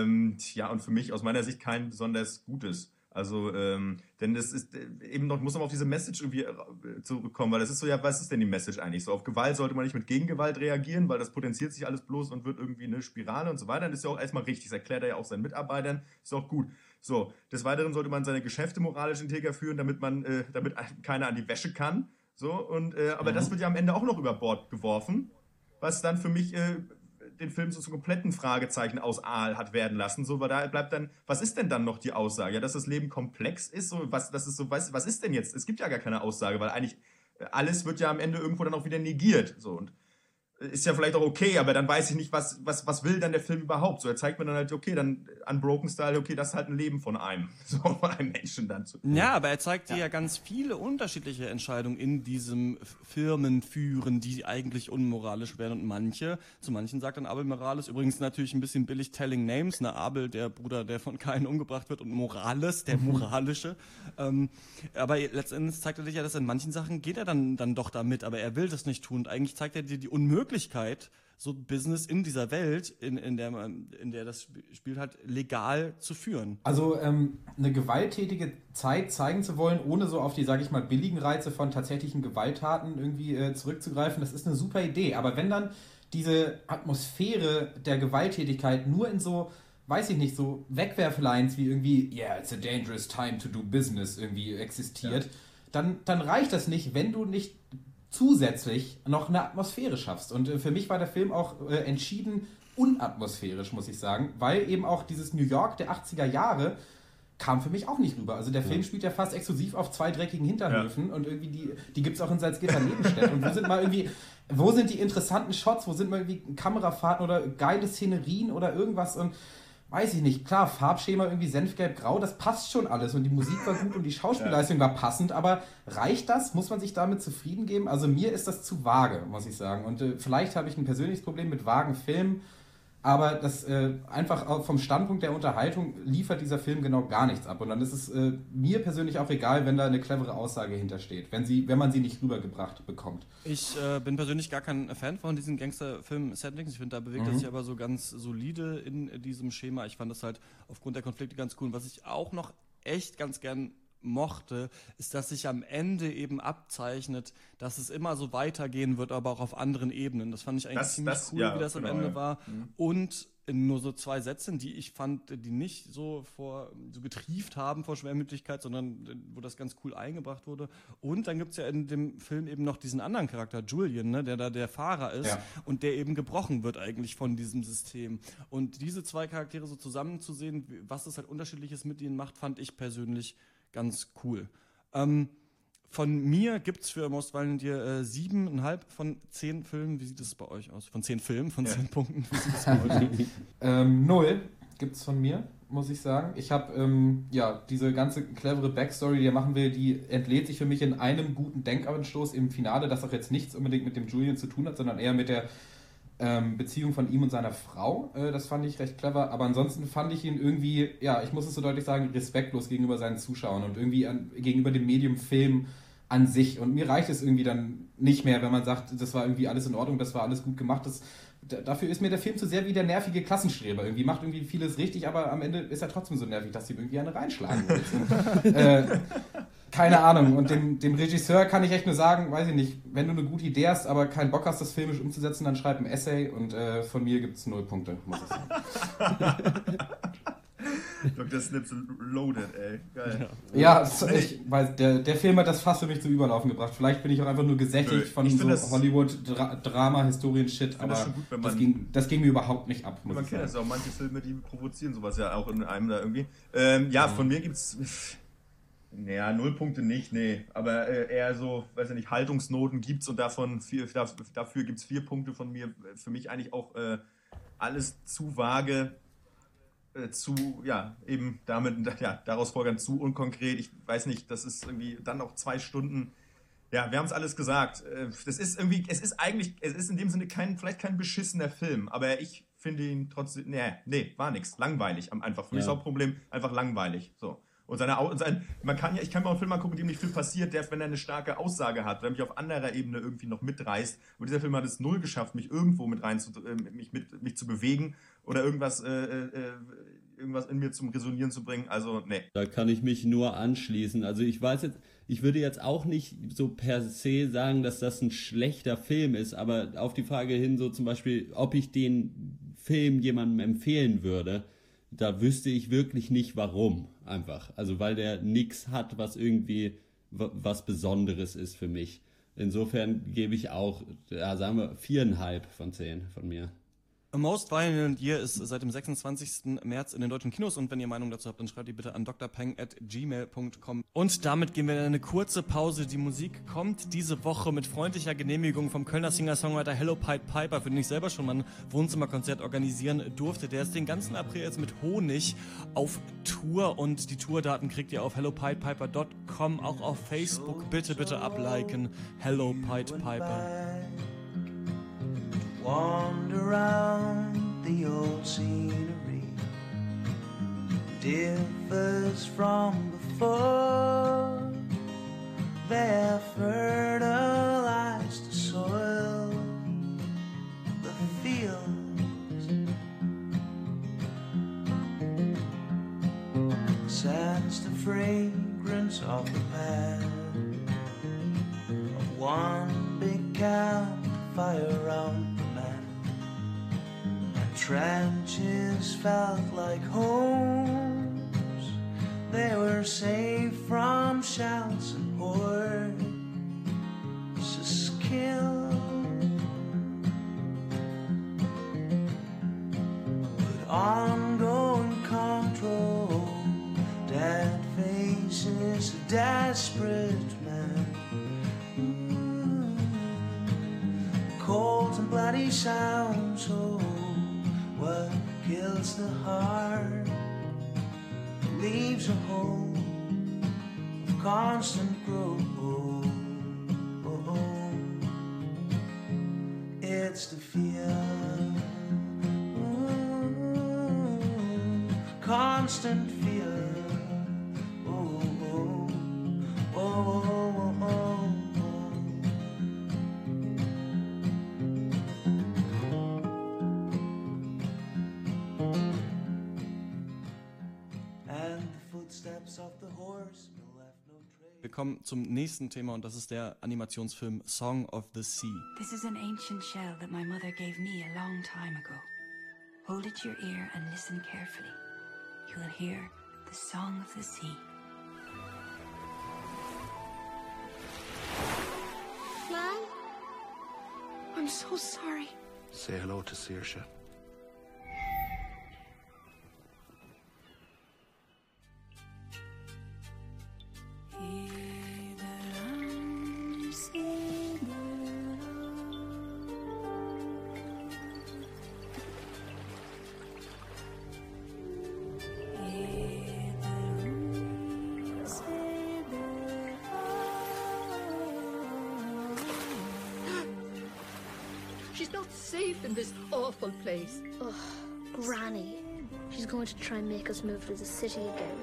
und für mich aus meiner Sicht kein besonders gutes. Also, denn das ist eben noch, muss man auf diese Message irgendwie zurückkommen, weil das ist so, ja, was ist denn die Message eigentlich? So, auf Gewalt sollte man nicht mit Gegengewalt reagieren, weil das potenziert sich alles bloß und wird irgendwie eine Spirale und so weiter. Das ist ja auch erstmal richtig, das erklärt er ja auch seinen Mitarbeitern, ist auch gut. So, des Weiteren sollte man seine Geschäfte moralisch integer führen, damit keiner an die Wäsche kann. So, und, aber das wird ja am Ende auch noch über Bord geworfen, was dann für mich, den Film so zum kompletten Fragezeichen aus Aal hat werden lassen, so, weil da bleibt dann, was ist denn dann noch die Aussage? Ja, dass das Leben komplex ist, so, was ist denn jetzt? Es gibt ja gar keine Aussage, weil eigentlich alles wird ja am Ende irgendwo dann auch wieder negiert, so, und ist ja vielleicht auch okay, aber dann weiß ich nicht, was will dann der Film überhaupt? So, er zeigt mir dann halt, okay, dann Unbroken Style, okay, das ist halt ein Leben von einem, so, von einem Menschen dann zu. Ja, aber er zeigt dir ja ganz viele unterschiedliche Entscheidungen in diesem Firmenführen, die eigentlich unmoralisch wären und zu manchen sagt dann Abel Morales, übrigens natürlich ein bisschen billig Telling Names, ne, Abel, der Bruder, der von Kain umgebracht wird und Morales, der Moralische, aber letztendlich zeigt er dir ja, dass in manchen Sachen geht er dann doch damit, aber er will das nicht tun und eigentlich zeigt er dir die Unmöglichkeit, so Business in dieser Welt, in der das Spiel hat, legal zu führen. Also eine gewalttätige Zeit zeigen zu wollen, ohne so auf die, sage ich mal, billigen Reize von tatsächlichen Gewalttaten irgendwie zurückzugreifen, das ist eine super Idee. Aber wenn dann diese Atmosphäre der Gewalttätigkeit nur in so, weiß ich nicht, so Wegwerflines wie irgendwie, yeah, it's a dangerous time to do business irgendwie existiert, dann reicht das nicht, wenn du nicht zusätzlich noch eine Atmosphäre schaffst. Und für mich war der Film auch entschieden unatmosphärisch, muss ich sagen, weil eben auch dieses New York der 80er Jahre kam für mich auch nicht rüber. Also der Film spielt ja fast exklusiv auf 2 dreckigen Hinterhöfen und irgendwie die gibt es auch in Salzgitter Nebenstädten. Und wo sind die interessanten Shots, wo sind mal irgendwie Kamerafahrten oder geile Szenerien oder irgendwas und weiß ich nicht, klar, Farbschema irgendwie senfgelb-grau, das passt schon alles und die Musik war gut und die Schauspielleistung war passend, aber reicht das? Muss man sich damit zufrieden geben? Also mir ist das zu vage, muss ich sagen. Und vielleicht habe ich ein persönliches Problem mit vagen Filmen, aber das einfach auch vom Standpunkt der Unterhaltung liefert dieser Film genau gar nichts ab. Und dann ist es mir persönlich auch egal, wenn da eine clevere Aussage hintersteht, wenn man sie nicht rübergebracht bekommt. Ich bin persönlich gar kein Fan von diesen Gangster-Film-Settings. Ich finde, da bewegt er sich aber so ganz solide in diesem Schema. Ich fand das halt aufgrund der Konflikte ganz cool. Und was ich auch noch echt ganz gern mochte, ist, dass sich am Ende eben abzeichnet, dass es immer so weitergehen wird, aber auch auf anderen Ebenen. Das fand ich eigentlich ziemlich cool, wie das am Ende war. Und in nur so 2 Sätzen, die ich fand, die nicht so getrieft haben vor Schwermütigkeit, sondern wo das ganz cool eingebracht wurde. Und dann gibt's ja in dem Film eben noch diesen anderen Charakter, Julian, ne, der da der Fahrer ist und der eben gebrochen wird eigentlich von diesem System. Und diese 2 Charaktere so zusammenzusehen, was das halt Unterschiedliches mit ihnen macht, fand ich persönlich ganz cool. Von mir gibt's für Most Violent Year 7,5 von 10 Filmen. Wie sieht es bei euch aus? Von 10 Filmen, von 10 Punkten. Wie sieht es bei euch aus? 0 gibt's von mir. muss ich sagen. Ich habe, diese ganze clevere Backstory, die er machen will, die entlädt sich für mich in einem guten Denkanstoß im Finale, das auch jetzt nichts unbedingt mit dem Julian zu tun hat, sondern eher mit der Beziehung von ihm und seiner Frau. Das fand ich recht clever. Aber ansonsten fand ich ihn irgendwie, ich muss es so deutlich sagen, respektlos gegenüber seinen Zuschauern und irgendwie gegenüber dem Medium Film an sich. Und mir reicht es irgendwie dann nicht mehr, wenn man sagt, das war irgendwie alles in Ordnung, das war alles gut gemacht. Dafür ist mir der Film zu sehr wie der nervige Klassenstreber. Irgendwie macht irgendwie vieles richtig, aber am Ende ist er trotzdem so nervig, dass ihm irgendwie eine reinschlagen will. Keine Ahnung. Und dem Regisseur kann ich echt nur sagen, weiß ich nicht, wenn du eine gute Idee hast, aber keinen Bock hast, das filmisch umzusetzen, dann schreib ein Essay und von mir gibt es 0 Punkte, muss ich sagen. Dr. Snips loaded, ey. Geil. Ja, ich weiß, der Film hat das Fass für mich zum Überlaufen gebracht. Vielleicht bin ich auch einfach nur gesättigt von so Hollywood-Drama, Historien-Shit, aber gut, das ging mir überhaupt nicht ab. Man kennt das auch, manche Filme, die provozieren sowas ja auch in einem da irgendwie. Von mir gibt's 0 Punkte nicht, nee. Aber eher so, weiß ich nicht, Haltungsnoten gibt's und dafür gibt's 4 Punkte von mir. Für mich eigentlich auch alles zu vage. Daraus folgern zu unkonkret. Ich weiß nicht, das ist irgendwie dann noch 2 Stunden. Ja, wir haben es alles gesagt. Es ist in dem Sinne vielleicht kein beschissener Film, aber ich finde ihn trotzdem, war nix. Langweilig, einfach. Für mich ist auch ein Problem, einfach langweilig. So. Und ich kann mal einen Film mal gucken, in dem nicht viel passiert, wenn er eine starke Aussage hat, der mich auf anderer Ebene irgendwie noch mitreißt. Und dieser Film hat es 0 geschafft, mich irgendwo mit rein mich zu bewegen oder irgendwas in mir zum Resonieren zu bringen. Also, nee. Da kann ich mich nur anschließen. Also ich würde jetzt auch nicht so per se sagen, dass das ein schlechter Film ist, aber auf die Frage hin so zum Beispiel, ob ich den Film jemandem empfehlen würde, da wüsste ich wirklich nicht warum, einfach. Also weil der nichts hat, was irgendwie was Besonderes ist für mich. Insofern gebe ich auch, sagen wir, 4,5 von 10 von mir. A Most Violent Year ist seit dem 26. März in den deutschen Kinos und wenn ihr Meinung dazu habt, dann schreibt die bitte an drpeng@gmail.com. Und damit gehen wir in eine kurze Pause. Die Musik kommt diese Woche mit freundlicher Genehmigung vom Kölner Singer-Songwriter Hello Pied Piper, für den ich selber schon mal ein Wohnzimmerkonzert organisieren durfte. Der ist den ganzen April jetzt mit Honig auf Tour und die Tourdaten kriegt ihr auf hellopiedpiper.com, auch auf Facebook. Bitte abliken. Hello Pied Piper. Wander around the old scenery, differs from before. They have fertilized the soil, the fields, sense the fragrance of the past, of one big campfire around. Trenches felt like homes. They were safe from shells and hordes of kill. But ongoing control, dead faces, a desperate man. Cold and bloody sounds. What kills the heart leaves a hole of constant growth. It's the fear, constant fear. Wir kommen zum nächsten Thema und das ist der Animationsfilm Song of the Sea. This is an ancient shell that my mother gave me a long time ago. Hold it to your ear and listen carefully. You will hear the song of the sea. Mom? I'm so sorry. Say hello to Saoirse. She's not safe in this awful place. Ugh, Granny. She's going to try and make us move to the city again.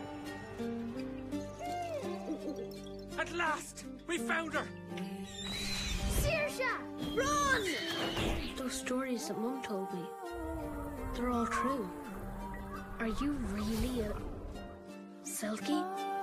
At last! We found her! Saoirse! Run! Those stories that Mum told me, they're all true. Are you really a Selkie?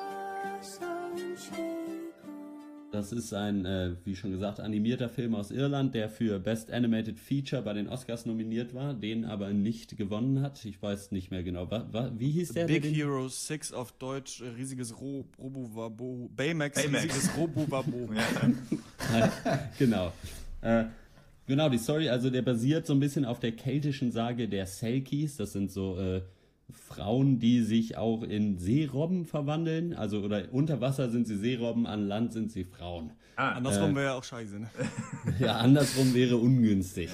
Das ist ein, wie schon gesagt, animierter Film aus Irland, der für Best Animated Feature bei den Oscars nominiert war, den aber nicht gewonnen hat. Ich weiß nicht mehr genau. Wie hieß der? Big Hero 6 auf Deutsch, riesiges Robo-Wabo. Baymax, riesiges Robo-Wabo. Genau. Genau, die Story, also der basiert so ein bisschen auf der keltischen Sage der Selkies. Das sind so Frauen, die sich auch in Seerobben verwandeln. Also, oder unter Wasser sind sie Seerobben, an Land sind sie Frauen. Andersrum wäre ja auch scheiße, ne? Ja, andersrum wäre ungünstig.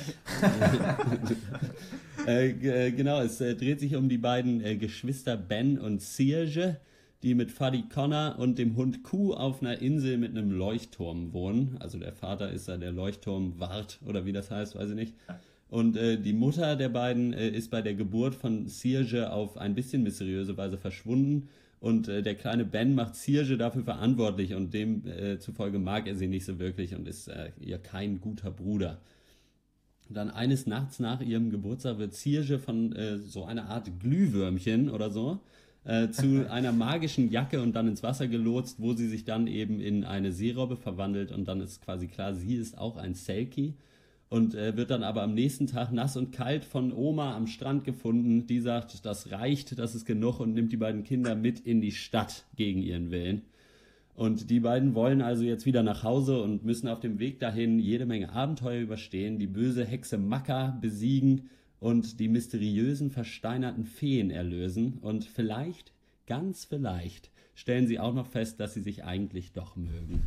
Genau, es dreht sich um die beiden Geschwister Ben und Saoirse, die mit Fuddy Connor und dem Hund Q auf einer Insel mit einem Leuchtturm wohnen. Also der Vater ist da der Leuchtturmwart oder wie das heißt, weiß ich nicht. Und die Mutter der beiden ist bei der Geburt von Saoirse auf ein bisschen mysteriöse Weise verschwunden. Und der kleine Ben macht Saoirse dafür verantwortlich und demzufolge mag er sie nicht so wirklich und ist ihr kein guter Bruder. Und dann eines Nachts nach ihrem Geburtstag wird Saoirse von so einer Art Glühwürmchen oder so zu einer magischen Jacke und dann ins Wasser gelotst, wo sie sich dann eben in eine Seerobbe verwandelt und dann ist quasi klar, sie ist auch ein Selkie. Und wird dann aber am nächsten Tag nass und kalt von Oma am Strand gefunden. Die sagt, das reicht, das ist genug und nimmt die beiden Kinder mit in die Stadt gegen ihren Willen. Und die beiden wollen also jetzt wieder nach Hause und müssen auf dem Weg dahin jede Menge Abenteuer überstehen, die böse Hexe Makka besiegen und die mysteriösen versteinerten Feen erlösen. Und vielleicht, ganz vielleicht, stellen sie auch noch fest, dass sie sich eigentlich doch mögen.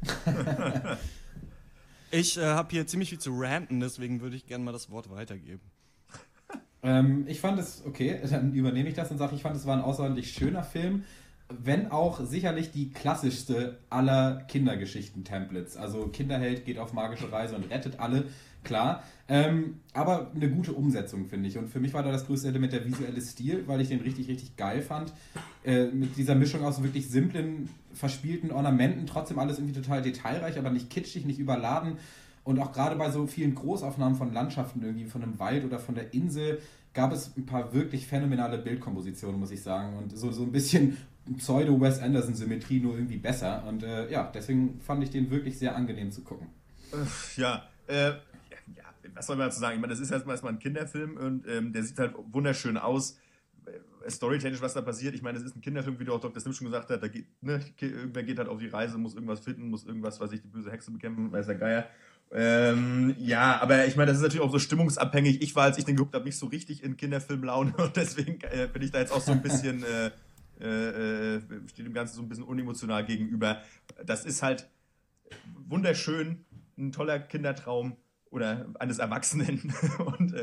Ich habe hier ziemlich viel zu ranten, deswegen würde ich gerne mal das Wort weitergeben. Ich fand es, okay, dann übernehme ich das und sage, ich fand es war ein außerordentlich schöner Film, wenn auch sicherlich die klassischste aller Kindergeschichten-Templates. Also Kinderheld geht auf magische Reise und rettet alle, klar. Aber eine gute Umsetzung, finde ich. Und für mich war da das größte Element der visuelle Stil, weil ich den richtig, richtig geil fand. Mit dieser Mischung aus so wirklich simplen, verspielten Ornamenten, trotzdem alles irgendwie total detailreich, aber nicht kitschig, nicht überladen. Und auch gerade bei so vielen Großaufnahmen von Landschaften, irgendwie von einem Wald oder von der Insel, gab es ein paar wirklich phänomenale Bildkompositionen, muss ich sagen. Und so ein bisschen Pseudo-Wes Anderson-Symmetrie, nur irgendwie besser. Und deswegen fand ich den wirklich sehr angenehm zu gucken. Was soll man dazu sagen? Ich meine, das ist erstmal ein Kinderfilm und der sieht halt wunderschön aus. Storytechnisch, was da passiert. Ich meine, es ist ein Kinderfilm, wie du auch Dr. Sim schon gesagt hat. Irgendwer geht halt auf die Reise, muss irgendwas finden, muss irgendwas, weiß ich, die böse Hexe bekämpfen, weiß der Geier. Aber ich meine, das ist natürlich auch so stimmungsabhängig. Ich war, als ich den geguckt habe, nicht so richtig in Kinderfilmlaune und deswegen bin ich da jetzt auch so ein bisschen, steht dem Ganzen so ein bisschen unemotional gegenüber. Das ist halt wunderschön, ein toller Kindertraum oder eines Erwachsenen und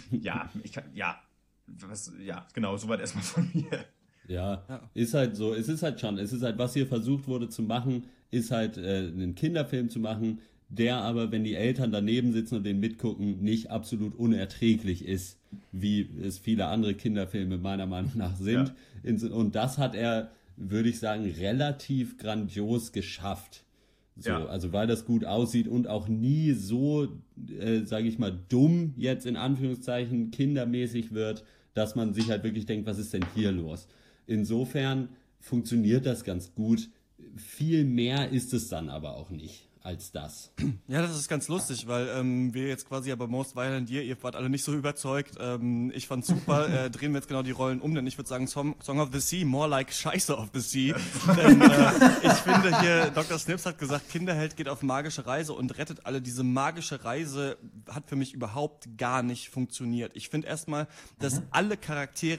genau, soweit erstmal von mir. Ja, ist halt so, es ist halt, was hier versucht wurde zu machen, ist halt einen Kinderfilm zu machen, der aber, wenn die Eltern daneben sitzen und den mitgucken, nicht absolut unerträglich ist, wie es viele andere Kinderfilme meiner Meinung nach sind. Ja. Und das hat er, würde ich sagen, relativ grandios geschafft. So, also weil das gut aussieht und auch nie so, sage ich mal, dumm jetzt in Anführungszeichen kindermäßig wird, dass man sich halt wirklich denkt, was ist denn hier los? Insofern funktioniert das ganz gut. Viel mehr ist es dann aber auch nicht als das. Ja, das ist ganz lustig, weil wir jetzt quasi bei Most Violent Year, ihr wart alle nicht so überzeugt. Ich fand's super, drehen wir jetzt genau die Rollen um, denn ich würde sagen Song of the Sea, more like Scheiße of the Sea. Denn ich finde hier, Dr. Snips hat gesagt, Kinderheld geht auf magische Reise und rettet alle. Diese magische Reise hat für mich überhaupt gar nicht funktioniert. Ich finde erstmal, dass alle Charaktere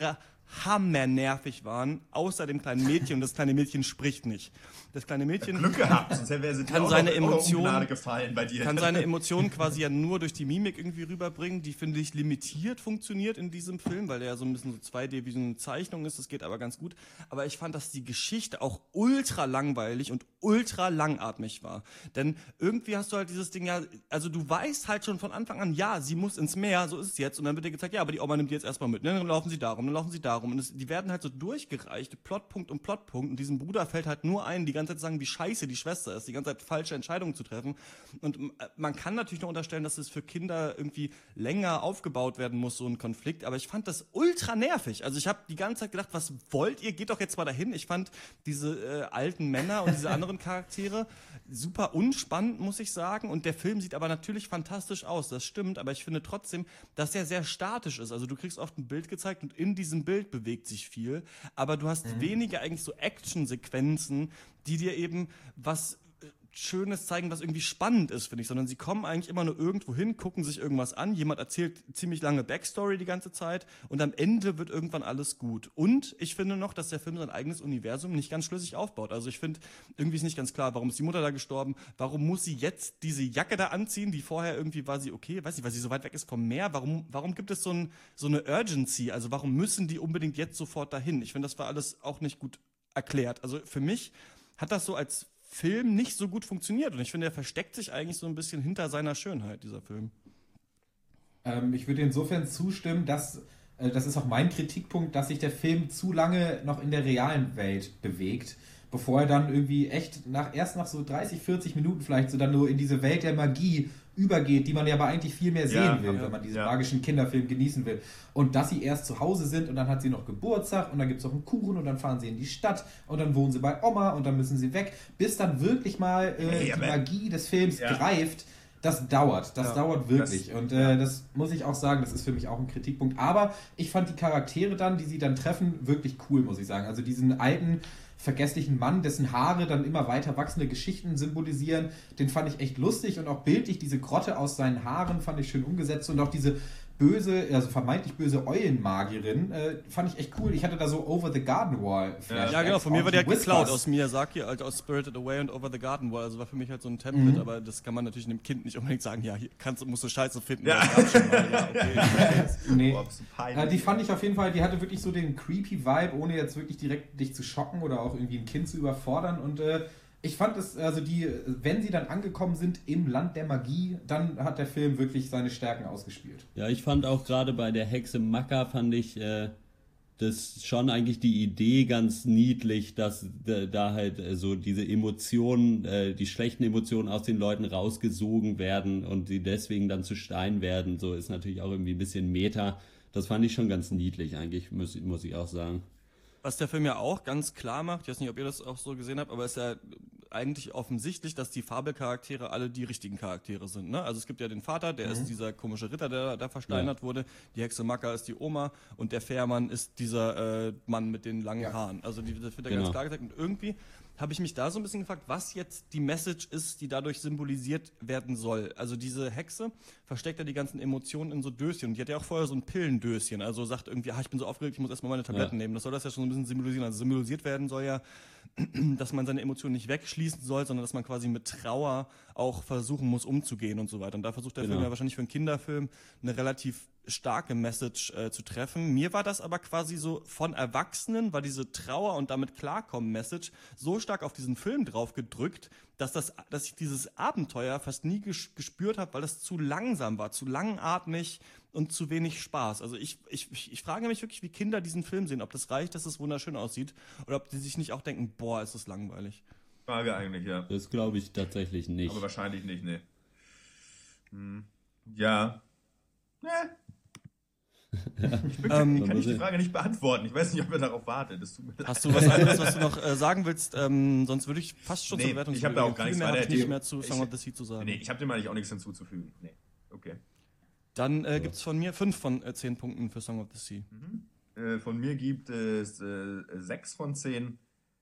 hammernervig waren, außer dem kleinen Mädchen, und das kleine Mädchen spricht nicht. Das kleine Mädchen Glück gehabt, sonst wäre sie kann auch seine noch Emotionen Ungnade gefallen bei dir. Kann seine Emotionen quasi ja nur durch die Mimik irgendwie rüberbringen, die, finde ich, limitiert funktioniert in diesem Film, weil der ja so ein bisschen so 2D wie so eine Zeichnung ist, das geht aber ganz gut. Aber ich fand, dass die Geschichte auch ultra langweilig und ultra langatmig war. Denn irgendwie hast du halt dieses Ding, ja, also du weißt halt schon von Anfang an, ja, sie muss ins Meer, so ist es jetzt. Und dann wird dir gezeigt, ja, aber die Oma nimmt die jetzt erstmal mit. Dann laufen sie darum, dann laufen sie darum. Und die werden halt so durchgereicht, Plotpunkt um Plotpunkt. Und diesem Bruder fällt halt nur ein, die ganze Zeit zu sagen, wie scheiße die Schwester ist, die ganze Zeit falsche Entscheidungen zu treffen. Und man kann natürlich noch unterstellen, dass es für Kinder irgendwie länger aufgebaut werden muss, so ein Konflikt. Aber ich fand das ultra nervig. Also ich habe die ganze Zeit gedacht, was wollt ihr? Geht doch jetzt mal dahin. Ich fand diese alten Männer und diese anderen Charaktere super unspannend, muss ich sagen. Und der Film sieht aber natürlich fantastisch aus, das stimmt. Aber ich finde trotzdem, dass er sehr statisch ist. Also du kriegst oft ein Bild gezeigt und in diesem Bild bewegt sich viel. Aber du hast weniger eigentlich so Actionsequenzen, die dir eben was Schönes zeigen, was irgendwie spannend ist, finde ich, sondern sie kommen eigentlich immer nur irgendwo hin, gucken sich irgendwas an, jemand erzählt ziemlich lange Backstory die ganze Zeit und am Ende wird irgendwann alles gut. Und ich finde noch, dass der Film sein eigenes Universum nicht ganz schlüssig aufbaut. Also ich finde, irgendwie ist nicht ganz klar, warum ist die Mutter da gestorben, warum muss sie jetzt diese Jacke da anziehen, die vorher irgendwie war sie okay, weiß nicht, weil sie so weit weg ist vom Meer, warum gibt es so eine Urgency, also warum müssen die unbedingt jetzt sofort dahin? Ich finde, das war alles auch nicht gut erklärt. Also für mich hat das so als Film nicht so gut funktioniert. Und ich finde, er versteckt sich eigentlich so ein bisschen hinter seiner Schönheit, dieser Film. Ich würde insofern zustimmen, dass das ist auch mein Kritikpunkt, dass sich der Film zu lange noch in der realen Welt bewegt, bevor er dann irgendwie echt erst nach so 30, 40 Minuten vielleicht so dann nur in diese Welt der Magie übergeht, die man ja aber eigentlich viel mehr sehen will, wenn man diesen magischen Kinderfilm genießen will. Und dass sie erst zu Hause sind und dann hat sie noch Geburtstag und dann gibt es noch einen Kuchen und dann fahren sie in die Stadt und dann wohnen sie bei Oma und dann müssen sie weg, bis dann wirklich mal die Magie des Films greift. Das dauert wirklich. Und das muss ich auch sagen, das ist für mich auch ein Kritikpunkt. Aber ich fand die Charaktere dann, die sie dann treffen, wirklich cool, muss ich sagen. Also diesen alten, vergesslichen Mann, dessen Haare dann immer weiter wachsende Geschichten symbolisieren, den fand ich echt lustig und auch bildlich diese Grotte aus seinen Haaren fand ich schön umgesetzt und auch diese vermeintlich böse Eulenmagierin, fand ich echt cool. Ich hatte da so Over the Garden Wall Flashbacks. Ja, genau, von mir war der geklaut aus Miyazaki, halt aus Spirited Away und Over the Garden Wall. Also war für mich halt so ein Template, aber das kann man natürlich einem Kind nicht unbedingt sagen, ja, hier musst du Scheiße finden. Ja. Das gab's schon mal. Ja, okay. Nee. Die fand ich auf jeden Fall, die hatte wirklich so den creepy Vibe, ohne jetzt wirklich direkt dich zu schocken oder auch irgendwie ein Kind zu überfordern und ich fand es, also wenn sie dann angekommen sind im Land der Magie, dann hat der Film wirklich seine Stärken ausgespielt. Ja, ich fand auch gerade bei der Hexe Maka fand ich das schon eigentlich die Idee ganz niedlich, dass da halt so diese Emotionen, die schlechten Emotionen aus den Leuten rausgesogen werden und sie deswegen dann zu Stein werden. So ist natürlich auch irgendwie ein bisschen Meta. Das fand ich schon ganz niedlich eigentlich, muss ich auch sagen. Was der Film ja auch ganz klar macht, ich weiß nicht, ob ihr das auch so gesehen habt, aber es ist ja eigentlich offensichtlich, dass die Fabelcharaktere alle die richtigen Charaktere sind. Ne? Also es gibt ja den Vater, der ist dieser komische Ritter, der da versteinert wurde. Die Hexe Maka ist die Oma und der Fährmann ist dieser Mann mit den langen Haaren. Also das wird ja ganz klar gesagt. Und irgendwie habe ich mich da so ein bisschen gefragt, was jetzt die Message ist, die dadurch symbolisiert werden soll. Also diese Hexe versteckt ja die ganzen Emotionen in so Döschen. Und die hat ja auch vorher so ein Pillendöschen. Also sagt irgendwie, ich bin so aufgeregt, ich muss erstmal meine Tabletten nehmen. Das soll das ja schon ein bisschen symbolisieren. Also symbolisiert werden soll ja, dass man seine Emotionen nicht wegschließen soll, sondern dass man quasi mit Trauer auch versuchen muss, umzugehen und so weiter. Und da versucht der Film ja wahrscheinlich für einen Kinderfilm eine relativ starke Message zu treffen. Mir war das aber quasi so von Erwachsenen, war diese Trauer und damit klarkommen Message so stark auf diesen Film drauf gedrückt, dass ich dieses Abenteuer fast nie gespürt habe, weil das zu langsam war, zu langatmig und zu wenig Spaß. Also ich frage mich wirklich, wie Kinder diesen Film sehen, ob das reicht, dass es wunderschön aussieht oder ob die sich nicht auch denken, boah, ist das langweilig. Frage eigentlich, ja. Das glaube ich tatsächlich nicht. Aber wahrscheinlich nicht, ne. Ja. Kann ich die Frage nicht beantworten. Ich weiß nicht, ob ihr darauf wartet. Hast du was anderes, was du noch sagen willst? Sonst würde ich fast schon zur Bewertung ich habe da auch gar nichts weiter. Nicht mehr zu Song of the Sea zu sagen. Nee, ich habe dem eigentlich auch nichts hinzuzufügen. Nee, okay. Dann gibt's von mir 5 von 10 Punkten für Song of the Sea. Von mir gibt es 6 von 10.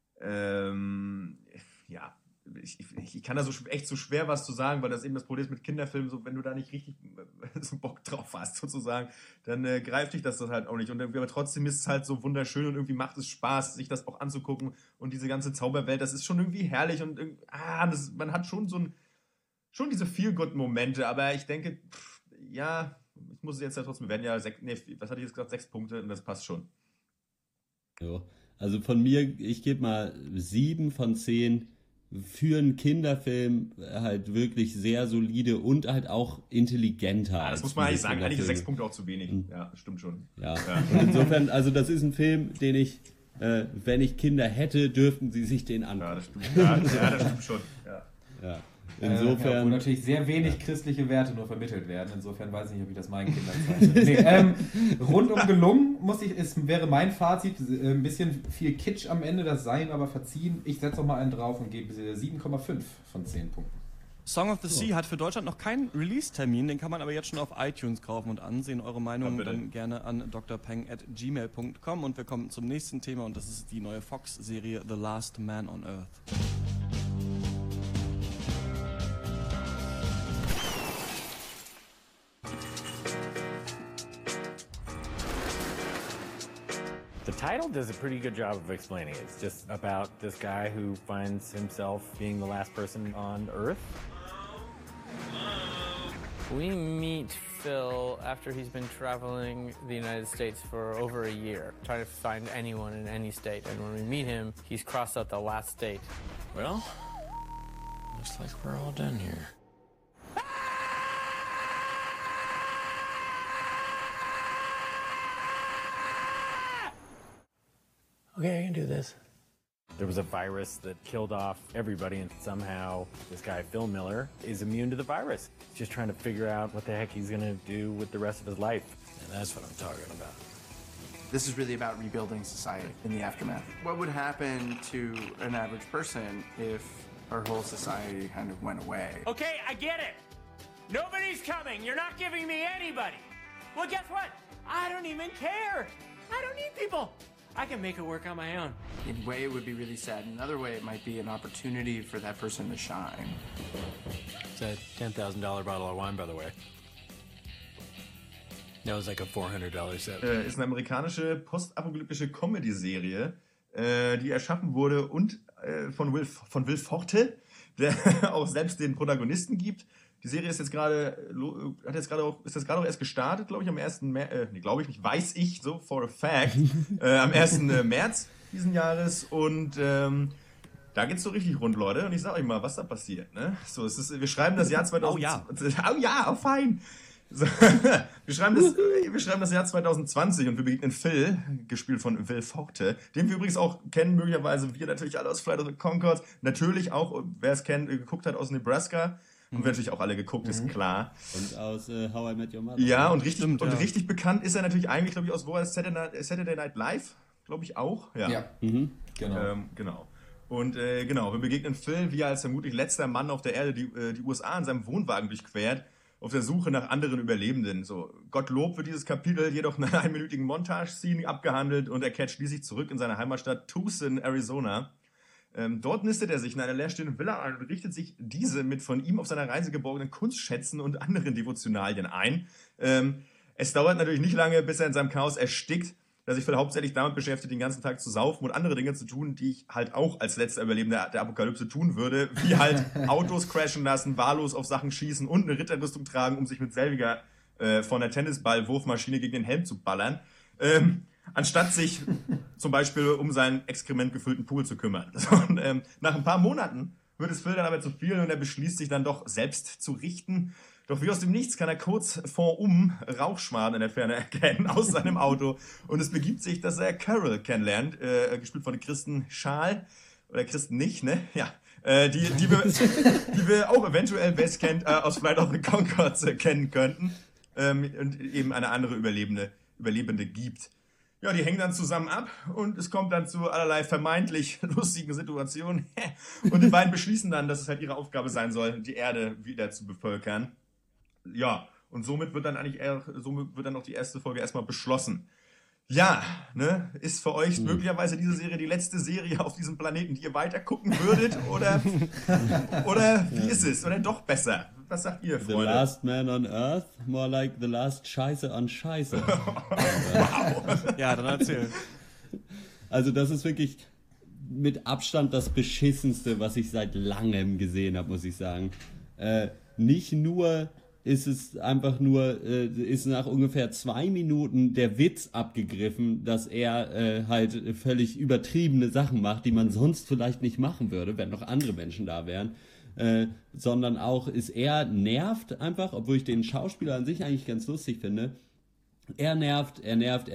Ja, ich kann da echt so schwer was zu sagen, weil das eben das Problem ist mit Kinderfilmen, so wenn du da nicht richtig so Bock drauf hast, sozusagen, dann greift dich das halt auch nicht. Und aber trotzdem ist es halt so wunderschön und irgendwie macht es Spaß, sich das auch anzugucken. Und diese ganze Zauberwelt, das ist schon irgendwie herrlich und man hat schon schon diese Feel-Good-Momente, aber ich denke, ich muss es jetzt ja trotzdem, wir werden ja was hatte ich jetzt gesagt, 6 Punkte und das passt schon. Jo. Also von mir, ich gebe mal 7 von 10 für einen Kinderfilm, halt wirklich sehr solide und halt auch intelligenter. Ja, das muss man eigentlich sagen, eigentlich 6 Punkte auch zu wenig. Ja, stimmt schon. Ja. Und insofern, also das ist ein Film, den ich, wenn ich Kinder hätte, dürften sie sich den angucken. Ja, das stimmt. Ja, das stimmt schon. Ja. Insofern. Wo natürlich sehr wenig christliche Werte nur vermittelt werden. Insofern weiß ich nicht, ob ich das meinen Kindern zeige. Rundum gelungen, wäre mein Fazit. Ein bisschen viel Kitsch am Ende, das sei ihm aber verziehen. Ich setze noch mal einen drauf und gebe 7,5 von 10 Punkten. Song of the Sea hat für Deutschland noch keinen Release-Termin, den kann man aber jetzt schon auf iTunes kaufen und ansehen. Eure Meinung dann gerne an drpeng@gmail.com und wir kommen zum nächsten Thema und das ist die neue Fox-Serie The Last Man on Earth. The title does a pretty good job of explaining it. It's just about this guy who finds himself being the last person on Earth. We meet Phil after he's been traveling the United States for over a year, trying to find anyone in any state. And when we meet him, he's crossed out the last state. Well, looks like we're all done here. Okay, I can do this. There was a virus that killed off everybody, and somehow this guy, Phil Miller, is immune to the virus. He's just trying to figure out what the heck he's gonna do with the rest of his life. And that's what I'm talking about. This is really about rebuilding society in the aftermath. What would happen to an average person if our whole society kind of went away? Okay, I get it. Nobody's coming. You're not giving me anybody. Well, guess what? I don't even care. I don't need people. I can make it work on my own. In a way, it would be really sad. In another way, it might be an opportunity for that person to shine. It's a $10,000 bottle of wine, by the way. That was like a $400 set. Ist eine amerikanische postapokalyptische Comedy-Serie, die erschaffen wurde und von Will Forte, der auch selbst den Protagonisten gibt. Die Serie ist jetzt gerade auch erst gestartet, glaube ich, am 1. März, glaube ich nicht, weiß ich, so for a fact, am 1. März diesen Jahres und da geht's so richtig rund, Leute, und ich sag euch mal, was da passiert, ne? So, wir schreiben das Jahr 2020. Oh ja, fein! So, wir schreiben das Jahr 2020 und wir begegnen Phil, gespielt von Will Forte, den wir übrigens auch kennen, möglicherweise wir natürlich alle aus Flight of the Conchords, natürlich auch, wer es kennt, geguckt hat, aus Nebraska. Haben wir natürlich auch alle geguckt, ist klar. Und aus How I Met Your Mother. Ja, und richtig bekannt ist er natürlich eigentlich, glaube ich, aus Saturday Night Live, glaube ich auch. Ja. Genau. Und wir begegnen Phil, wie er als vermutlich letzter Mann auf der Erde die USA in seinem Wohnwagen durchquert, auf der Suche nach anderen Überlebenden. So, Gottlob wird dieses Kapitel jedoch nach einer einminütigen Montage-Scene abgehandelt und er kehrt schließlich zurück in seine Heimatstadt Tucson, Arizona. Dort nistet er sich in einer leerstehenden Villa ein und richtet sich diese mit von ihm auf seiner Reise geborgenen Kunstschätzen und anderen Devotionalien ein. Es dauert natürlich nicht lange, bis er in seinem Chaos erstickt, da sich Phil hauptsächlich damit beschäftigt, den ganzen Tag zu saufen und andere Dinge zu tun, die ich halt auch als letzter Überlebender der Apokalypse tun würde, wie halt Autos crashen lassen, wahllos auf Sachen schießen und eine Ritterrüstung tragen, um sich mit selbiger von der Tennisball-Wurfmaschine gegen den Helm zu ballern. Anstatt sich zum Beispiel um seinen exkrementgefüllten Pool zu kümmern. Und, nach ein paar Monaten wird es Phil dann aber zu viel und er beschließt sich dann doch selbst zu richten. Doch wie aus dem Nichts kann er kurz vorum Rauchschwaden in der Ferne erkennen aus seinem Auto und es begibt sich, dass er Carol kennenlernt, gespielt von Kristen Schaal, oder Kristen nicht, ne? Ja. Die wir auch eventuell best kennt aus Flight of the Conchords kennen könnten und eben eine andere Überlebende gibt. Ja, die hängen dann zusammen ab und es kommt dann zu allerlei vermeintlich lustigen Situationen. Und die beiden beschließen dann, dass es halt ihre Aufgabe sein soll, die Erde wieder zu bevölkern. Ja, und somit wird dann auch die erste Folge erstmal beschlossen. Ja, ne, ist für euch möglicherweise diese Serie die letzte Serie auf diesem Planeten, die ihr weiter gucken würdet? Oder wie ist es? Oder doch besser? Was sagt ihr, Freunde? The Last Man on Earth? More like The Last Scheiße on Scheiße. Wow. Ja, dann erzähl. Also das ist wirklich mit Abstand das Beschissenste, was ich seit langem gesehen habe, muss ich sagen. Nicht nur ist es einfach nur, ist nach ungefähr 2 Minuten der Witz abgegriffen, dass er halt völlig übertriebene Sachen macht, die man sonst vielleicht nicht machen würde, wenn noch andere Menschen da wären. Sondern auch er nervt einfach, obwohl ich den Schauspieler an sich eigentlich ganz lustig finde. Er nervt, dann nervt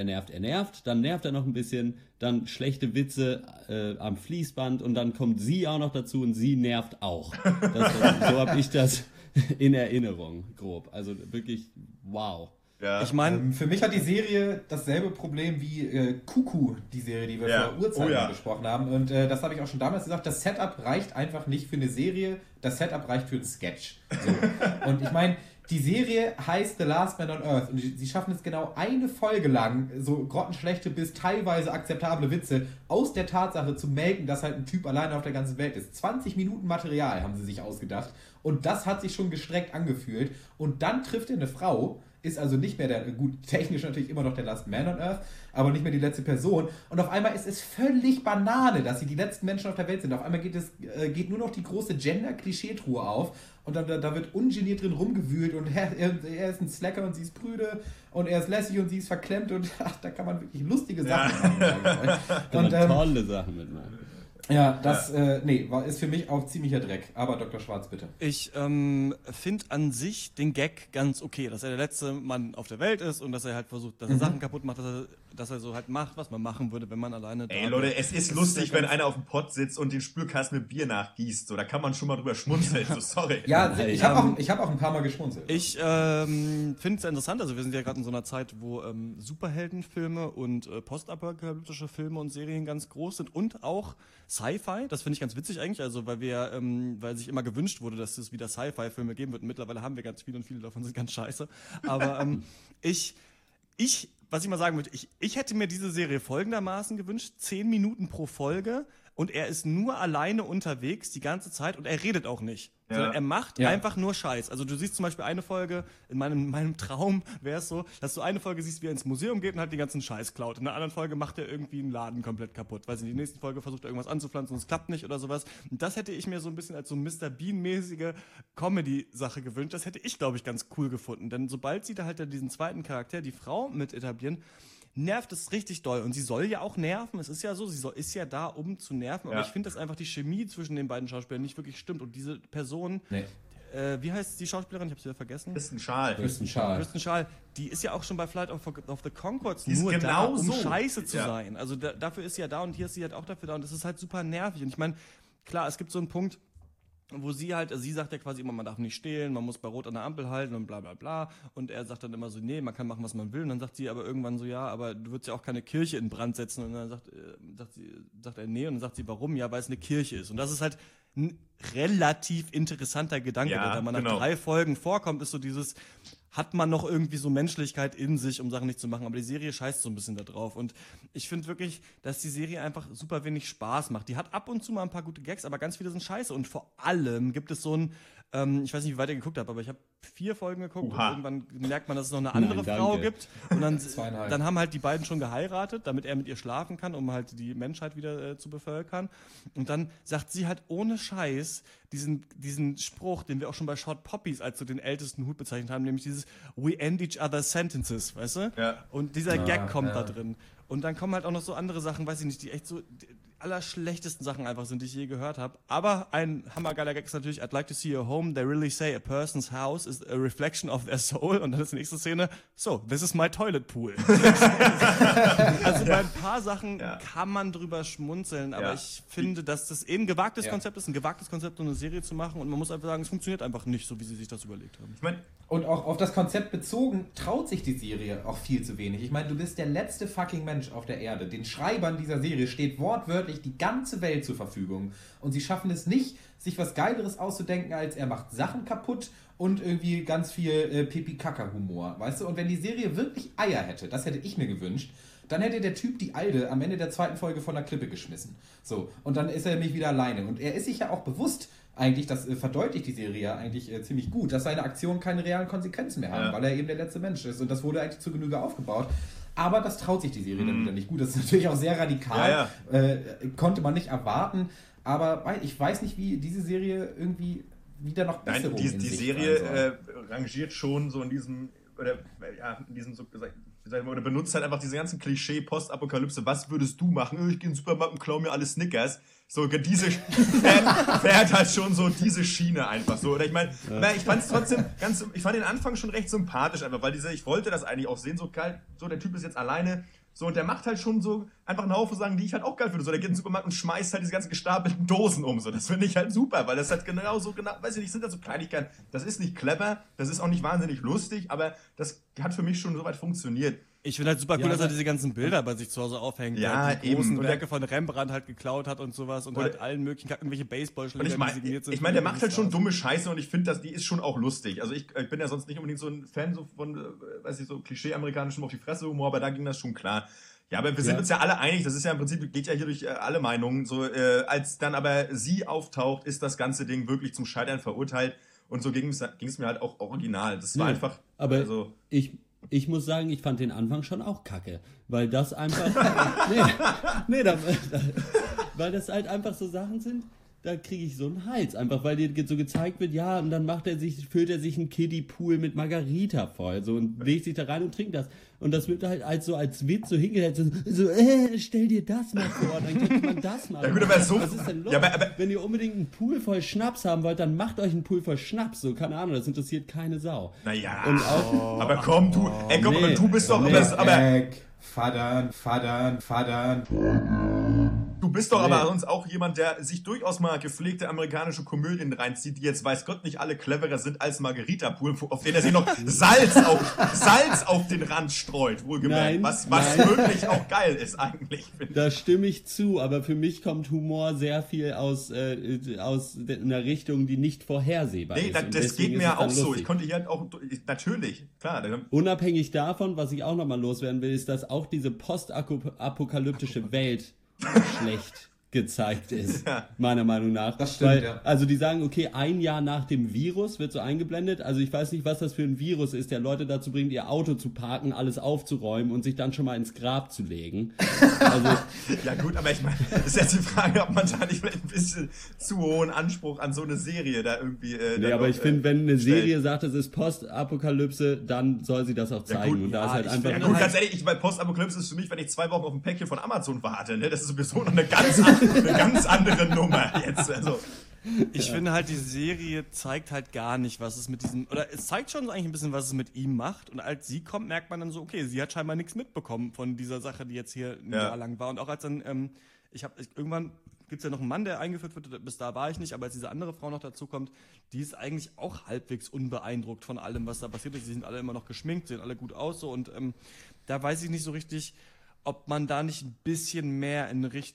er noch ein bisschen, dann schlechte Witze am Fließband und dann kommt sie auch noch dazu und sie nervt auch. So habe ich das in Erinnerung, grob. Also wirklich, wow. Ja. Ich meine, für mich hat die Serie dasselbe Problem wie Kuku, die Serie, die wir vor Urzeiten besprochen haben. Und das habe ich auch schon damals gesagt, das Setup reicht einfach nicht für eine Serie, das Setup reicht für einen Sketch. So. Und ich meine, die Serie heißt The Last Man on Earth und sie schaffen es genau eine Folge lang, so grottenschlechte bis teilweise akzeptable Witze aus der Tatsache zu melken, dass halt ein Typ alleine auf der ganzen Welt ist. 20 Minuten Material haben sie sich ausgedacht und das hat sich schon gestreckt angefühlt und dann trifft er eine Frau, ist also nicht mehr gut, technisch natürlich immer noch der Last Man on Earth, aber nicht mehr die letzte Person. Und auf einmal ist es völlig Banane, dass sie die letzten Menschen auf der Welt sind. Auf einmal geht nur noch die große Gender-Klischee-Truhe auf und dann, da wird ungeniert drin rumgewühlt und er ist ein Slacker und sie ist prüde und er ist lässig und sie ist verklemmt und da kann man wirklich lustige Sachen machen. Kann man tolle Sachen mitmachen. Ja, das ist für mich auch ziemlicher Dreck. Aber Dr. Schwarz, bitte. Ich finde an sich den Gag ganz okay, dass er der letzte Mann auf der Welt ist und dass er halt versucht, dass er Sachen kaputt macht, dass er so halt macht, was man machen würde, wenn man alleine da ist. Ey Leute, es ist lustig, wenn einer auf dem Pott sitzt und den Spülkasten mit Bier nachgießt. So, da kann man schon mal drüber schmunzeln. So, sorry. Ja, ich hab auch ein paar Mal geschmunzelt. Ich finde es interessant, also wir sind ja gerade in so einer Zeit, wo Superheldenfilme und postapokalyptische Filme und Serien ganz groß sind und auch Sci-Fi, das finde ich ganz witzig eigentlich, also weil sich immer gewünscht wurde, dass es wieder Sci-Fi-Filme geben wird und mittlerweile haben wir ganz viele und viele davon sind ganz scheiße, aber was ich mal sagen würde, ich hätte mir diese Serie folgendermaßen gewünscht, 10 Minuten pro Folge und er ist nur alleine unterwegs die ganze Zeit und er redet auch nicht. Ja. Sondern er macht einfach nur Scheiß. Also du siehst zum Beispiel eine Folge, in meinem Traum wäre es so, dass du eine Folge siehst, wie er ins Museum geht und halt den ganzen Scheiß klaut. In der anderen Folge macht er irgendwie einen Laden komplett kaputt. Weiß nicht, in der nächsten Folge versucht er irgendwas anzupflanzen und es klappt nicht oder sowas. Und das hätte ich mir so ein bisschen als so Mr. Bean-mäßige Comedy-Sache gewünscht. Das hätte ich, glaube ich, ganz cool gefunden. Denn sobald sie da halt diesen zweiten Charakter, die Frau, mit etablieren, nervt es richtig doll. Und sie soll ja auch nerven. Es ist ja so, ist ja da, um zu nerven. Aber ich finde, dass einfach die Chemie zwischen den beiden Schauspielern nicht wirklich stimmt. Und diese Person, wie heißt die Schauspielerin? Ich habe sie wieder vergessen. Kristen Schaal, die ist ja auch schon bei Flight of the Conchords nur da, um scheiße zu sein. Also dafür ist sie ja da und hier ist sie halt auch dafür da. Und das ist halt super nervig. Und ich meine, klar, es gibt so einen Punkt, wo sie sagt ja quasi immer, man darf nicht stehlen, man muss bei Rot an der Ampel halten und bla bla bla. Und er sagt dann immer so, nee, man kann machen, was man will. Und dann sagt sie aber irgendwann so, ja, aber du würdest ja auch keine Kirche in Brand setzen. Und dann sagt er, nee. Und dann sagt sie, warum? Ja, weil es eine Kirche ist. Und das ist halt ein relativ interessanter Gedanke, der da mal nach 3 Folgen vorkommt, ist so dieses, hat man noch irgendwie so Menschlichkeit in sich, um Sachen nicht zu machen. Aber die Serie scheißt so ein bisschen da drauf. Und ich finde wirklich, dass die Serie einfach super wenig Spaß macht. Die hat ab und zu mal ein paar gute Gags, aber ganz viele sind scheiße. Und vor allem gibt es so ein, ich weiß nicht, wie weit ihr geguckt habt, aber ich habe 4 Folgen geguckt und irgendwann merkt man, dass es noch eine andere Frau gibt. Und dann haben halt die beiden schon geheiratet, damit er mit ihr schlafen kann, um halt die Menschheit wieder zu bevölkern. Und dann sagt sie halt ohne Scheiß diesen Spruch, den wir auch schon bei Short Poppies als so den ältesten Hut bezeichnet haben, nämlich dieses We end each other's sentences, weißt du? Ja. Und dieser Gag kommt da drin. Und dann kommen halt auch noch so andere Sachen, weiß ich nicht, die echt so die allerschlechtesten Sachen einfach sind, die ich je gehört habe. Aber ein hammergeiler Gag ist natürlich, I'd like to see a home, they really say a person's house is a reflection of their soul. Und dann ist die nächste Szene, so, this is my toilet pool. Also bei ein paar Sachen kann man drüber schmunzeln, aber ich finde, dass das eben ein gewagtes Konzept ist, um eine Serie zu machen und man muss einfach sagen, es funktioniert einfach nicht so, wie sie sich das überlegt haben. Ich meine, und auch auf das Konzept bezogen traut sich die Serie auch viel zu wenig. Ich meine, du bist der letzte fucking Mensch auf der Erde. Den Schreibern dieser Serie steht wortwörtlich die ganze Welt zur Verfügung. Und sie schaffen es nicht, sich was Geileres auszudenken, als er macht Sachen kaputt und irgendwie ganz viel Pipi-Kaka-Humor. Weißt du? Und wenn die Serie wirklich Eier hätte, das hätte ich mir gewünscht, dann hätte der Typ die Alde am Ende der zweiten Folge von der Klippe geschmissen. So, und dann ist er nämlich wieder alleine. Und er ist sich ja auch bewusst, eigentlich, das verdeutlicht die Serie ja eigentlich ziemlich gut, dass seine Aktionen keine realen Konsequenzen mehr haben, weil er eben der letzte Mensch ist. Und das wurde eigentlich zu Genüge aufgebaut. Aber das traut sich die Serie dann wieder nicht gut. Das ist natürlich auch sehr radikal. Konnte man nicht erwarten. Aber ich weiß nicht, wie diese Serie irgendwie wieder noch Besserung in die Serie rangiert schon so in diesem, oder benutzt halt einfach diese ganzen Klischee-Postapokalypse. Was würdest du machen? Ich gehe in den Supermarkt und klaue mir alle Snickers. So, diese fährt halt schon so diese Schiene einfach so. Oder ich meine, ich fand es trotzdem ich fand den Anfang schon recht sympathisch einfach, weil ich wollte das eigentlich auch sehen, so geil, so der Typ ist jetzt alleine, so, und der macht halt schon so einfach einen Haufen Sachen, die ich halt auch geil finde. So, der geht in den Supermarkt und schmeißt halt diese ganzen gestapelten Dosen um. So, das finde ich halt super, weil das halt weiß ich nicht, sind halt so Kleinigkeiten. Das ist nicht clever, das ist auch nicht wahnsinnig lustig, aber das hat für mich schon soweit funktioniert. Ich finde halt super cool, dass er diese ganzen Bilder bei sich zu Hause aufhängt. Ja, die großen Werke von Rembrandt halt geklaut hat und sowas und halt allen möglichen, irgendwelche Baseballschläger, die signiert sind. Ich meine, der macht halt schon dumme Scheiße und ich finde, die ist schon auch lustig. Also ich bin ja sonst nicht unbedingt so ein Fan so von, so Klischee-amerikanischem auf die Fresse Humor, aber da ging das schon klar. Ja, aber wir sind uns ja alle einig, das ist ja im Prinzip, geht ja hier durch alle Meinungen. So, als dann aber sie auftaucht, ist das ganze Ding wirklich zum Scheitern verurteilt. Und so ging es mir halt auch original. Das war einfach. Aber ich muss sagen, ich fand den Anfang schon auch kacke. Weil das einfach. weil das halt einfach so Sachen sind, da kriege ich so einen Hals. Einfach weil dir so gezeigt wird, ja, und dann füllt er sich einen Kiddie-Pool mit Margarita voll. So, und legt sich da rein und trinkt das. Und das wird halt als Witz so hingehalten. Stell dir das mal vor, dann könnte man das mal. Ja, gut, aber so. Was ist denn los? Ja, aber wenn ihr unbedingt einen Pool voll Schnaps haben wollt, dann macht euch einen Pool voll Schnaps. So, keine Ahnung, das interessiert keine Sau. Naja. Aber komm, du. Aber du bist doch. Fadern. Du bist doch aber sonst auch jemand, der sich durchaus mal gepflegte amerikanische Komödien reinzieht, die jetzt weiß Gott nicht alle cleverer sind als Margarita-Pool, auf den er sich noch Salz auf den Rand streut, wohlgemerkt. Was wirklich auch geil ist eigentlich. Da stimme ich zu, aber für mich kommt Humor sehr viel aus einer Richtung, die nicht vorhersehbar ist. Nee, das geht mir auch so. Ich konnte hier halt auch, natürlich, klar. Unabhängig davon, was ich auch nochmal loswerden will, ist, dass auch diese postapokalyptische Welt schlecht gezeigt ist, meiner Meinung nach. Das stimmt, Also die sagen, okay, ein Jahr nach dem Virus wird so eingeblendet, also ich weiß nicht, was das für ein Virus ist, der Leute dazu bringt, ihr Auto zu parken, alles aufzuräumen und sich dann schon mal ins Grab zu legen. Also, ja gut, aber ich meine, das ist jetzt die Frage, ob man da nicht vielleicht ein bisschen zu hohen Anspruch an so eine Serie da irgendwie nee, aber ich finde, wenn eine Serie sagt, es ist Postapokalypse, dann soll sie das auch zeigen. Gut, und da ist halt einfach ganz ehrlich, weil Postapokalypse ist für mich, wenn ich 2 Wochen auf ein Päckchen von Amazon warte, ne? Das ist sowieso noch eine ganz andere Nummer jetzt. Also. Ich finde halt, die Serie zeigt halt gar nicht, was es mit diesem, oder es zeigt schon eigentlich ein bisschen, was es mit ihm macht. Und als sie kommt, merkt man dann so, okay, sie hat scheinbar nichts mitbekommen von dieser Sache, die jetzt hier ein Jahr lang war. Und auch als dann, irgendwann gibt's ja noch einen Mann, der eingeführt wird, bis da war ich nicht, aber als diese andere Frau noch dazu kommt, die ist eigentlich auch halbwegs unbeeindruckt von allem, was da passiert ist. Sie sind alle immer noch geschminkt, sehen alle gut aus, so, und da weiß ich nicht so richtig, ob man da nicht ein bisschen mehr in Richtung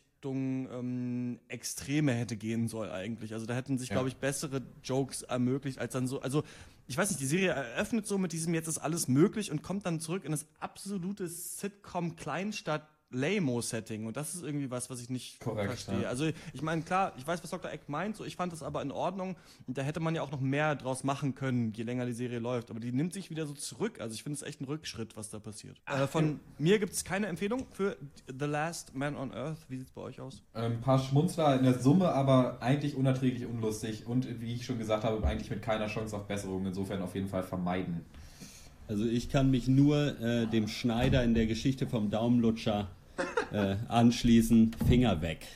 Extreme hätte gehen soll eigentlich. Also da hätten sich, glaube ich, bessere Jokes ermöglicht, als dann so, also ich weiß nicht, die Serie eröffnet so mit diesem jetzt ist alles möglich und kommt dann zurück in das absolute Sitcom-Kleinstadt Lamo-Setting, und das ist irgendwie was ich nicht verstehe. Ja. Also ich meine, klar, ich weiß, was Dr. Eck meint, so, ich fand das aber in Ordnung, und da hätte man ja auch noch mehr draus machen können, je länger die Serie läuft, aber die nimmt sich wieder so zurück, also ich finde es echt ein Rückschritt, was da passiert. Von mir gibt es keine Empfehlung für The Last Man on Earth. Wie sieht es bei euch aus? Ein paar Schmunzler in der Summe, aber eigentlich unerträglich unlustig und, wie ich schon gesagt habe, eigentlich mit keiner Chance auf Besserung, insofern auf jeden Fall vermeiden. Also ich kann mich nur dem Schneider in der Geschichte vom Daumenlutscher anschließen, Finger weg.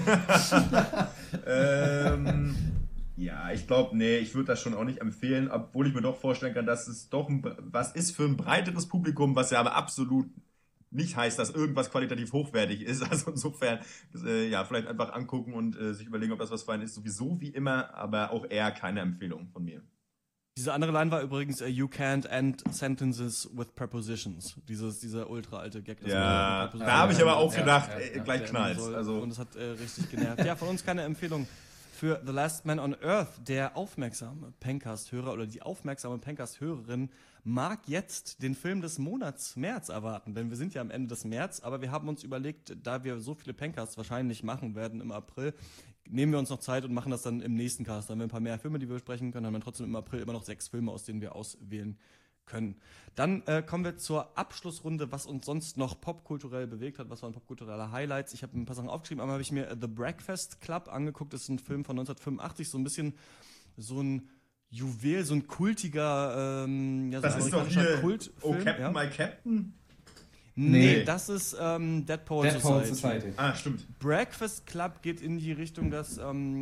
Ja, ich glaube, ich würde das schon auch nicht empfehlen, obwohl ich mir doch vorstellen kann, dass es doch was ist für ein breiteres Publikum, was ja aber absolut nicht heißt, dass irgendwas qualitativ hochwertig ist. Also insofern, vielleicht einfach angucken und sich überlegen, ob das was für einen ist. Sowieso wie immer, aber auch eher keine Empfehlung von mir. Diese andere Line war übrigens You can't end sentences with prepositions. Dieser ultra alte Gag. Ja, da habe ich aber auch gedacht, gleich knallt. Also. Und das hat richtig genervt. Ja, von uns keine Empfehlung für The Last Man on Earth. Der aufmerksame Pencast-Hörer oder die aufmerksame Pencast-Hörerin mag jetzt den Film des Monats März erwarten, denn wir sind ja am Ende des März, aber wir haben uns überlegt, da wir so viele Pencasts wahrscheinlich machen werden im April, nehmen wir uns noch Zeit und machen das dann im nächsten Cast. Dann haben wir ein paar mehr Filme, die wir besprechen können, haben wir trotzdem im April immer noch 6 Filme, aus denen wir auswählen können. Dann kommen wir zur Abschlussrunde, was uns sonst noch popkulturell bewegt hat, was waren popkulturelle Highlights. Ich habe ein paar Sachen aufgeschrieben, einmal habe ich mir The Breakfast Club angeguckt, das ist ein Film von 1985, so ein bisschen so ein Juwel, so ein kultiger, das ist doch hier Kultfilm. Oh, Captain, My Captain? Nee, das ist Dead Poets Society. Ah, stimmt. Breakfast Club geht in die Richtung, dass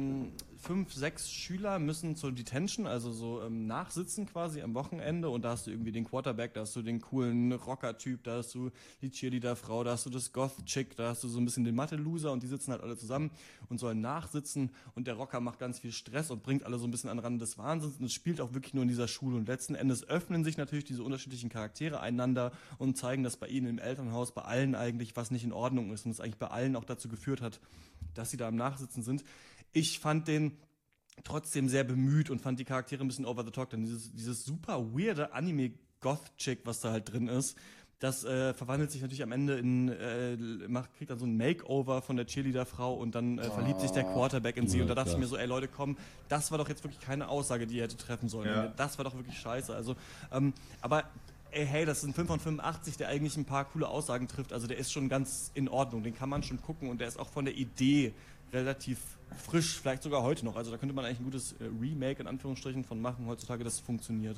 5, 6 Schüler müssen zur Detention, also so nachsitzen quasi am Wochenende, und da hast du irgendwie den Quarterback, da hast du den coolen Rocker-Typ, da hast du die Cheerleader-Frau, da hast du das Goth-Chick, da hast du so ein bisschen den Mathe-Loser, und die sitzen halt alle zusammen und sollen nachsitzen, und der Rocker macht ganz viel Stress und bringt alle so ein bisschen an den Rand des Wahnsinns, und es spielt auch wirklich nur in dieser Schule, und letzten Endes öffnen sich natürlich diese unterschiedlichen Charaktere einander und zeigen, dass bei ihnen im Elternhaus bei allen eigentlich was nicht in Ordnung ist und es eigentlich bei allen auch dazu geführt hat, dass sie da am Nachsitzen sind. Ich fand den trotzdem sehr bemüht und fand die Charaktere ein bisschen over the top, denn dieses super weirde Anime-Goth-Chick, was da halt drin ist, das verwandelt sich natürlich am Ende in, kriegt dann so ein Makeover von der Cheerleader-Frau, und dann verliebt sich der Quarterback in sie, und da dachte ich mir so, ey Leute, komm, das war doch jetzt wirklich keine Aussage, die ihr hätte treffen sollen. Ja. Das war doch wirklich scheiße. Also, aber ey, hey, das ist ein Film von 85, der eigentlich ein paar coole Aussagen trifft, also der ist schon ganz in Ordnung, den kann man schon gucken, und der ist auch von der Idee relativ frisch, vielleicht sogar heute noch. Also da könnte man eigentlich ein gutes Remake in Anführungsstrichen von machen heutzutage, das funktioniert.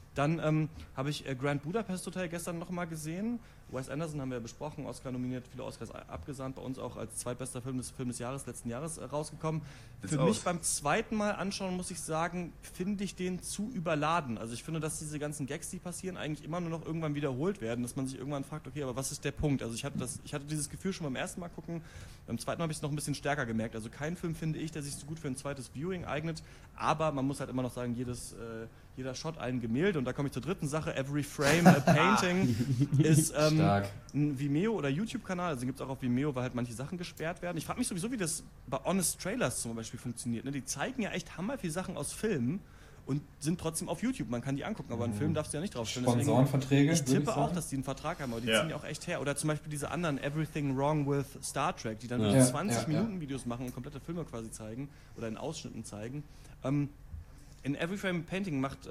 Dann habe ich Grand Budapest Hotel gestern nochmal gesehen. Wes Anderson haben wir ja besprochen, Oscar nominiert, viele Oscars abgesandt, bei uns auch als zweitbester Film des Jahres, letzten Jahres rausgekommen. Für mich beim zweiten Mal anschauen, muss ich sagen, finde ich den zu überladen. Also ich finde, dass diese ganzen Gags, die passieren, eigentlich immer nur noch irgendwann wiederholt werden, dass man sich irgendwann fragt, okay, aber was ist der Punkt? Also ich hatte dieses Gefühl schon beim ersten Mal gucken, beim zweiten Mal habe ich es noch ein bisschen stärker gemerkt. Also kein Film, finde ich, der sich so gut für ein zweites Viewing eignet, aber man muss halt immer noch sagen, jeder Shot ein Gemälde, und da komme ich zur dritten Sache, Every Frame a Painting ist ein Vimeo- oder YouTube-Kanal, also gibt es auch auf Vimeo, weil halt manche Sachen gesperrt werden. Ich frage mich sowieso, wie das bei Honest Trailers zum Beispiel funktioniert. Ne? Die zeigen ja echt hammer viele Sachen aus Filmen und sind trotzdem auf YouTube, man kann die angucken, aber einen Film darfst du ja nicht draufstellen. Sponsorenverträge? Ich tippe auch, dass die einen Vertrag haben, aber die ziehen ja auch echt her. Oder zum Beispiel diese anderen Everything Wrong with Star Trek, die dann 20-Minuten-Videos machen und komplette Filme quasi zeigen oder in Ausschnitten zeigen. In Every Frame Painting macht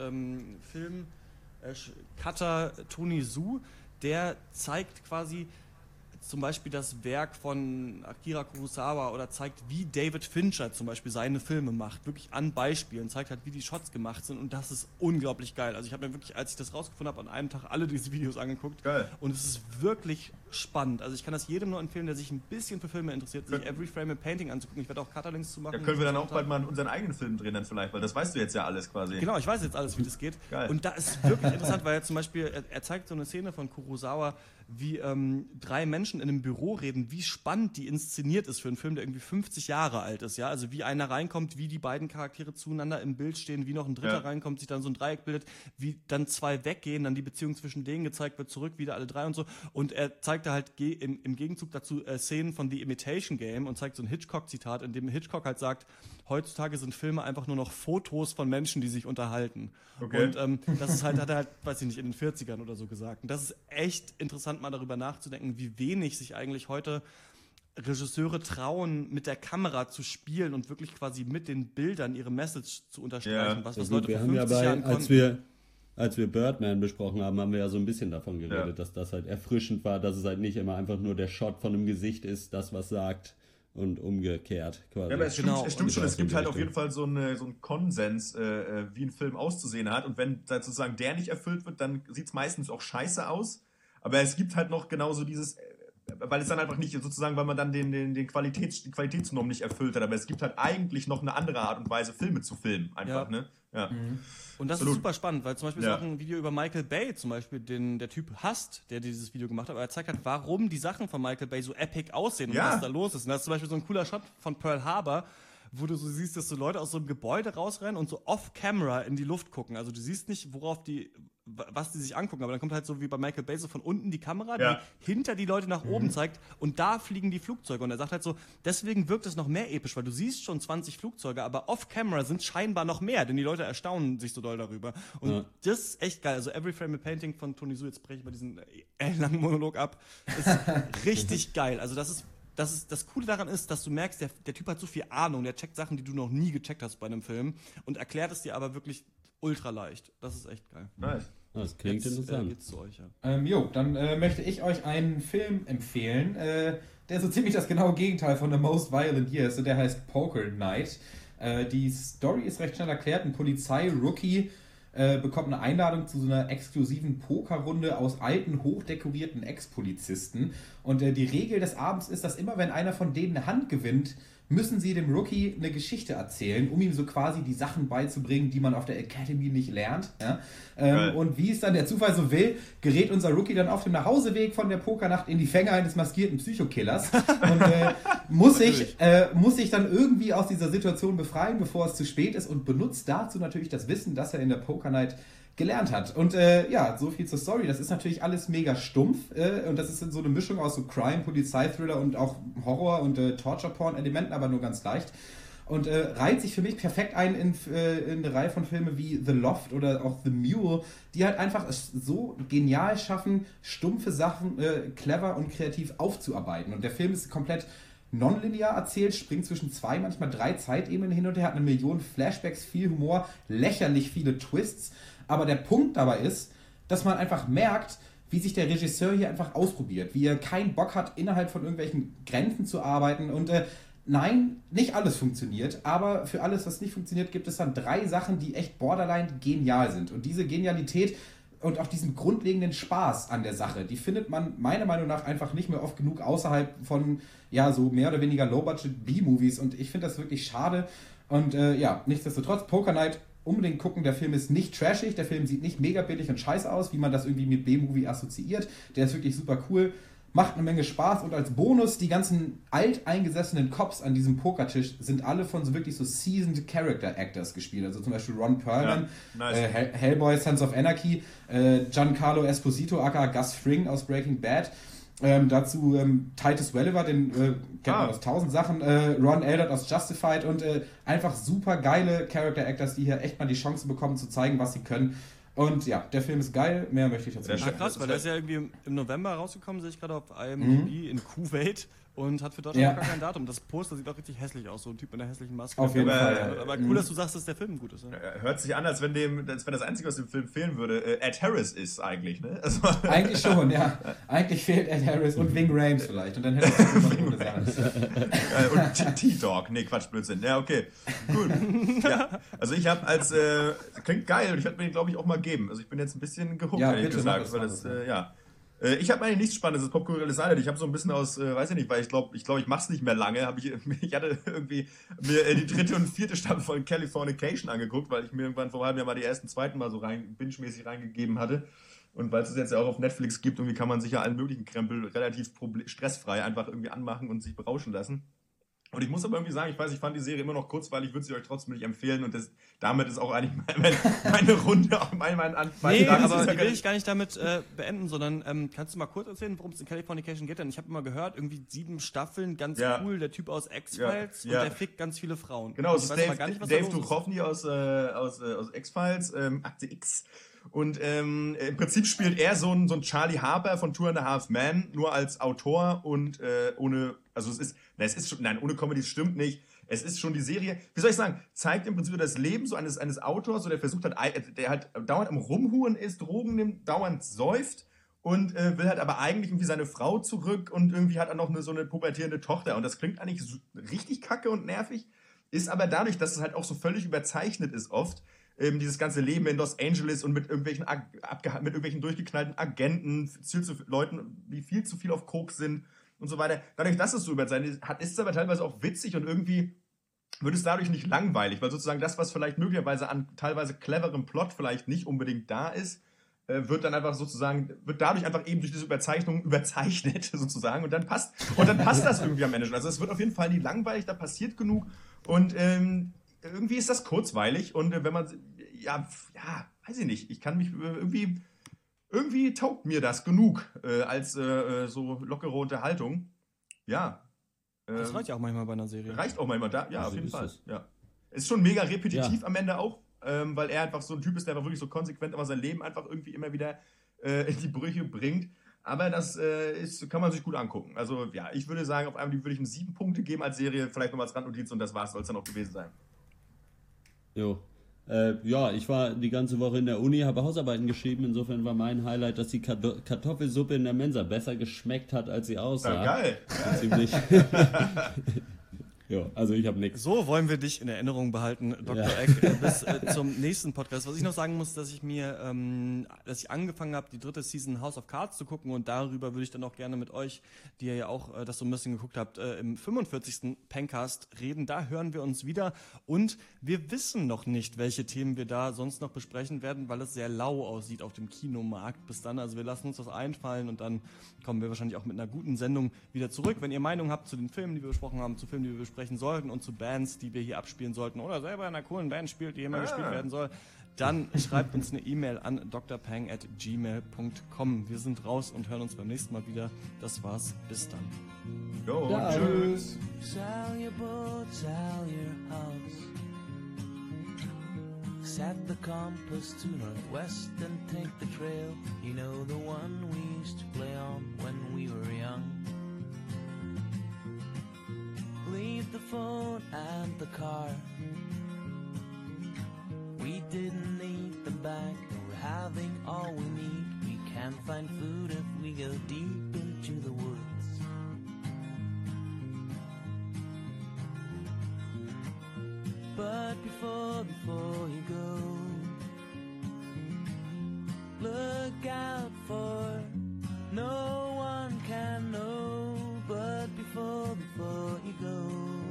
Cutter Tony Zhu, der zeigt quasi zum Beispiel das Werk von Akira Kurosawa oder zeigt, wie David Fincher zum Beispiel seine Filme macht, wirklich an Beispielen, zeigt halt, wie die Shots gemacht sind, und das ist unglaublich geil. Also ich habe mir wirklich, als ich das rausgefunden habe, an einem Tag alle diese Videos angeguckt. Geil. Und es ist wirklich spannend. Also ich kann das jedem nur empfehlen, der sich ein bisschen für Filme interessiert, sich Every Frame a Painting anzugucken. Ich werde auch Cutterlinks zu machen. Da können wir dann auch bald mal unseren eigenen Film drehen dann vielleicht, weil das weißt du jetzt ja alles quasi. Genau, ich weiß jetzt alles, wie das geht. Geil. Und da ist wirklich interessant, weil er zum Beispiel, er zeigt so eine Szene von Kurosawa, wie 3 Menschen in einem Büro reden, wie spannend die inszeniert ist für einen Film, der irgendwie 50 Jahre alt ist, ja, also wie einer reinkommt, wie die beiden Charaktere zueinander im Bild stehen, wie noch ein dritter reinkommt, sich dann so ein Dreieck bildet, wie dann 2 weggehen, dann die Beziehung zwischen denen gezeigt wird, zurück, wieder alle 3 und so, und er zeigte halt im Gegenzug dazu Szenen von The Imitation Game und zeigt so ein Hitchcock-Zitat, in dem Hitchcock halt sagt, heutzutage sind Filme einfach nur noch Fotos von Menschen, die sich unterhalten. Okay. Und das ist halt, hat er halt, weiß ich nicht, in den 40ern oder so gesagt. Und das ist echt interessant, mal darüber nachzudenken, wie wenig sich eigentlich heute Regisseure trauen, mit der Kamera zu spielen und wirklich quasi mit den Bildern ihre Message zu unterstreichen, was Leute vor 50 Jahren konnten. Als wir Birdman besprochen haben, haben wir ja so ein bisschen davon geredet, dass das halt erfrischend war, dass es halt nicht immer einfach nur der Shot von einem Gesicht ist, das was sagt, und umgekehrt quasi. Ja, aber es stimmt schon, es gibt halt auf jeden Fall so einen Konsens, wie ein Film auszusehen hat, und wenn sozusagen der nicht erfüllt wird, dann sieht es meistens auch scheiße aus, aber es gibt halt noch genauso dieses, weil es dann einfach nicht sozusagen, weil man dann die Qualitätsnorm nicht erfüllt hat, aber es gibt halt eigentlich noch eine andere Art und Weise, Filme zu filmen, einfach, ne? Ja. Und das ist super spannend, weil zum Beispiel ist auch ein Video über Michael Bay zum Beispiel, den der Typ hasst, der dieses Video gemacht hat, aber er zeigt halt, warum die Sachen von Michael Bay so epic aussehen und was da los ist. Und das ist zum Beispiel so ein cooler Shot von Pearl Harbor, wo du so siehst, dass so Leute aus so einem Gebäude rausrennen und so off-camera in die Luft gucken. Also du siehst nicht, was die sich angucken, aber dann kommt halt so wie bei Michael Bay so von unten die Kamera, die hinter die Leute nach oben zeigt und da fliegen die Flugzeuge. Und er sagt halt so, deswegen wirkt es noch mehr episch, weil du siehst schon 20 Flugzeuge, aber off-camera sind scheinbar noch mehr, denn die Leute erstaunen sich so doll darüber. Und das ist echt geil. Also Every Frame a Painting von Tony Su, jetzt breche ich mal diesen langen Monolog ab, ist richtig geil. Also das Coole daran ist, dass du merkst, der Typ hat so viel Ahnung, der checkt Sachen, die du noch nie gecheckt hast bei einem Film und erklärt es dir aber wirklich ultra leicht. Das ist echt geil. Nice. Das klingt interessant. Geht's zu euch, ja. Dann möchte ich euch einen Film empfehlen, der so ziemlich das genaue Gegenteil von The Most Violent Year ist. Der heißt Poker Night. Die Story ist recht schnell erklärt. Ein Polizei-Rookie bekommt eine Einladung zu so einer exklusiven Pokerrunde aus alten, hochdekorierten Ex-Polizisten. Und die Regel des Abends ist, dass immer wenn einer von denen eine Hand gewinnt, müssen sie dem Rookie eine Geschichte erzählen, um ihm so quasi die Sachen beizubringen, die man auf der Academy nicht lernt. Ja? Und wie es dann der Zufall so will, gerät unser Rookie dann auf dem Nachhauseweg von der Pokernacht in die Fänge eines maskierten Psychokillers und muss sich dann irgendwie aus dieser Situation befreien, bevor es zu spät ist und benutzt dazu natürlich das Wissen, das er in der Pokernight gelernt hat. Und so viel zur Story. Das ist natürlich alles mega stumpf und das ist so eine Mischung aus so Crime, Polizeithriller und auch Horror- und Torture-Porn-Elementen, aber nur ganz leicht. Und reiht sich für mich perfekt ein in eine Reihe von Filmen wie The Loft oder auch The Mule, die halt einfach es so genial schaffen, stumpfe Sachen clever und kreativ aufzuarbeiten. Und der Film ist komplett nonlinear erzählt, springt zwischen 2, manchmal 3 Zeitebenen hin und her, hat 1 Million Flashbacks, viel Humor, lächerlich viele Twists. Aber der Punkt dabei ist, dass man einfach merkt, wie sich der Regisseur hier einfach ausprobiert, wie er keinen Bock hat, innerhalb von irgendwelchen Grenzen zu arbeiten. Und nein, nicht alles funktioniert, aber für alles, was nicht funktioniert, gibt es dann 3 Sachen, die echt borderline genial sind. Und diese Genialität und auch diesen grundlegenden Spaß an der Sache, die findet man meiner Meinung nach einfach nicht mehr oft genug außerhalb von, so mehr oder weniger Low-Budget B-Movies. Und ich finde das wirklich schade. Und nichtsdestotrotz, Poker Night unbedingt gucken. Der Film ist nicht trashig, der Film sieht nicht mega billig und scheiße aus, wie man das irgendwie mit B-Movie assoziiert. Der ist wirklich super cool, macht eine Menge Spaß und als Bonus, die ganzen alteingesessenen Cops an diesem Pokertisch sind alle von so wirklich so seasoned Character Actors gespielt. Also zum Beispiel Ron Perlman, Hellboy, Sons of Anarchy, Giancarlo Esposito, aka Gus Fring aus Breaking Bad. Dazu Titus Welliver, den kennt man aus 1000 Sachen, Ron Eldard aus Justified und einfach super geile Character Actors, die hier echt mal die Chance bekommen zu zeigen, was sie können. Und ja, der Film ist geil, mehr möchte ich dazu nicht. Krass, weil der ist ja irgendwie im November rausgekommen, sehe ich gerade auf IMDb in Kuwait und hat für Deutschland gar kein Datum. Das Poster sieht auch richtig hässlich aus, so ein Typ mit einer hässlichen Maske. Auf jeden Fall. Aber cool, dass du sagst, dass der Film gut ist. Ja. Hört sich an, als wenn das Einzige, was dem Film fehlen würde, Ed Harris ist eigentlich, ne? Also eigentlich schon, ja. Eigentlich fehlt Ed Harris und Ving Rhames vielleicht. Und dann hätte es noch gute Sachen. Und T-Dog. Nee, Quatsch, Blödsinn. Ja, okay. Gut. Ja. Also ich habe klingt geil und ich werde mir den, glaube ich, auch mal geben. Also ich bin jetzt ein bisschen gehuckt, ehrlich gesagt. Weil ich habe eigentlich nichts Spannendes, das popkulturelles Highlight. Ich habe so ein bisschen aus, weiß ich nicht, weil ich glaube, ich mache es nicht mehr lange. Ich hatte irgendwie mir die 3. und 4. Staffel von Californication angeguckt, weil ich mir irgendwann vor einem Jahr mal die ersten, 2. Mal so binge-mäßig reingegeben hatte. Und weil es jetzt ja auch auf Netflix gibt, irgendwie kann man sich ja allen möglichen Krempel relativ stressfrei einfach irgendwie anmachen und sich berauschen lassen. Und ich muss aber irgendwie sagen, ich fand die Serie immer noch kurzweilig, ich würde sie euch trotzdem nicht empfehlen und damit ist auch eigentlich meine Runde, mein Anfang. Nee, aber die will ich gar nicht damit beenden, sondern kannst du mal kurz erzählen, worum es in Californication geht? Denn ich habe immer gehört, irgendwie 7 Staffeln, ganz cool, der Typ aus X-Files und der fickt ganz viele Frauen. Genau, es ist Dave Duchovny aus X-Files, Akte X. Und im Prinzip spielt er so ein Charlie Harper von 2.5 Men, nur als Autor und ohne Comedy, das stimmt nicht. Es ist schon die Serie, wie soll ich sagen, zeigt im Prinzip das Leben so eines Autors, so der versucht hat, der halt dauernd am Rumhuren ist, Drogen nimmt, dauernd säuft und will halt aber eigentlich irgendwie seine Frau zurück und irgendwie hat er noch so eine pubertierende Tochter und das klingt eigentlich so richtig kacke und nervig, ist aber dadurch, dass es halt auch so völlig überzeichnet ist oft, dieses ganze Leben in Los Angeles und mit irgendwelchen durchgeknallten Agenten, zu Leuten, die viel zu viel auf Koks sind und so weiter. Dadurch, dass es so überzeichnet ist es aber teilweise auch witzig und irgendwie wird es dadurch nicht langweilig, weil sozusagen das, was vielleicht möglicherweise an teilweise cleverem Plot vielleicht nicht unbedingt da ist, wird dann einfach sozusagen, wird dadurch einfach eben durch diese Überzeichnung überzeichnet sozusagen und dann passt das irgendwie am Ende schon. Also es wird auf jeden Fall nie langweilig, da passiert genug und irgendwie ist das kurzweilig und wenn man, weiß ich nicht, ich kann mich irgendwie taugt mir das genug als so lockere Unterhaltung. Ja. Das reicht ja auch manchmal bei einer Serie. Reicht auch manchmal, auf jeden Fall. Ja. Ist schon mega repetitiv am Ende auch, weil er einfach so ein Typ ist, der einfach wirklich so konsequent aber sein Leben einfach irgendwie immer wieder in die Brüche bringt. Aber das kann man sich gut angucken. Also ja, ich würde sagen, auf einmal würde ich ihm 7 Punkte geben als Serie, vielleicht nochmal als Randnotiz und das war's, soll es dann auch gewesen sein. Jo. Ich war die ganze Woche in der Uni, habe Hausarbeiten geschrieben. Insofern war mein Highlight, dass die Kartoffelsuppe in der Mensa besser geschmeckt hat, als sie aussah. Ja, geil. Ziemlich. Ja, also ich habe nichts. So wollen wir dich in Erinnerung behalten, Dr. Egg, bis zum nächsten Podcast. Was ich noch sagen muss, dass ich angefangen habe, die 3. Season House of Cards zu gucken und darüber würde ich dann auch gerne mit euch, die ihr ja auch das so ein bisschen geguckt habt, im 45. Pencast reden. Da hören wir uns wieder und wir wissen noch nicht, welche Themen wir da sonst noch besprechen werden, weil es sehr lau aussieht auf dem Kinomarkt bis dann. Also wir lassen uns was einfallen und dann kommen wir wahrscheinlich auch mit einer guten Sendung wieder zurück. Wenn ihr Meinung habt zu den Filmen, die wir besprochen haben, zu Filmen, die wir besprechen sollten und zu Bands, die wir hier abspielen sollten oder selber in einer coolen Band spielt, die hier mal gespielt werden soll, dann schreibt uns eine E-Mail an drpang@gmail.com. Wir sind raus und hören uns beim nächsten Mal wieder. Das war's. Bis dann. Jo, tschüss. Sell your boat, sell your house. Set the compass to northwest and take the trail. You know, the one we used to play on when we were young. Leave the phone and the car. We didn't need them back, we're having all we need. We can't find food if we go deep into the woods. But before you go, look out for no one can know. But before you go,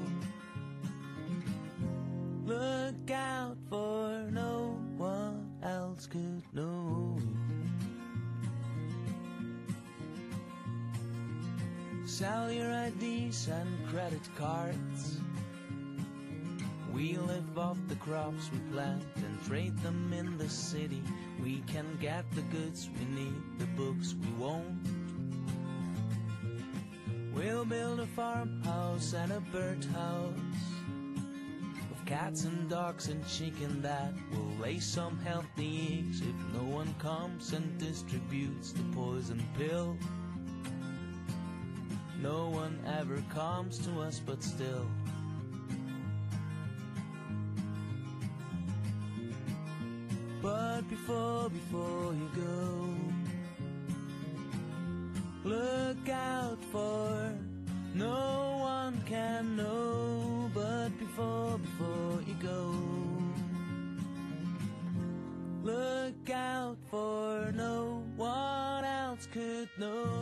look out for no one else could know. Sell your IDs and credit cards. We live off the crops we plant and trade them in the city. We can get the goods we need, the books we won't. We'll build a farmhouse and a birdhouse with cats and dogs and chicken that will lay some healthy eggs if no one comes and distributes the poison pill. No one ever comes to us, but still. But before you go, look out for no one can know. But before you go, look out for no one else could know.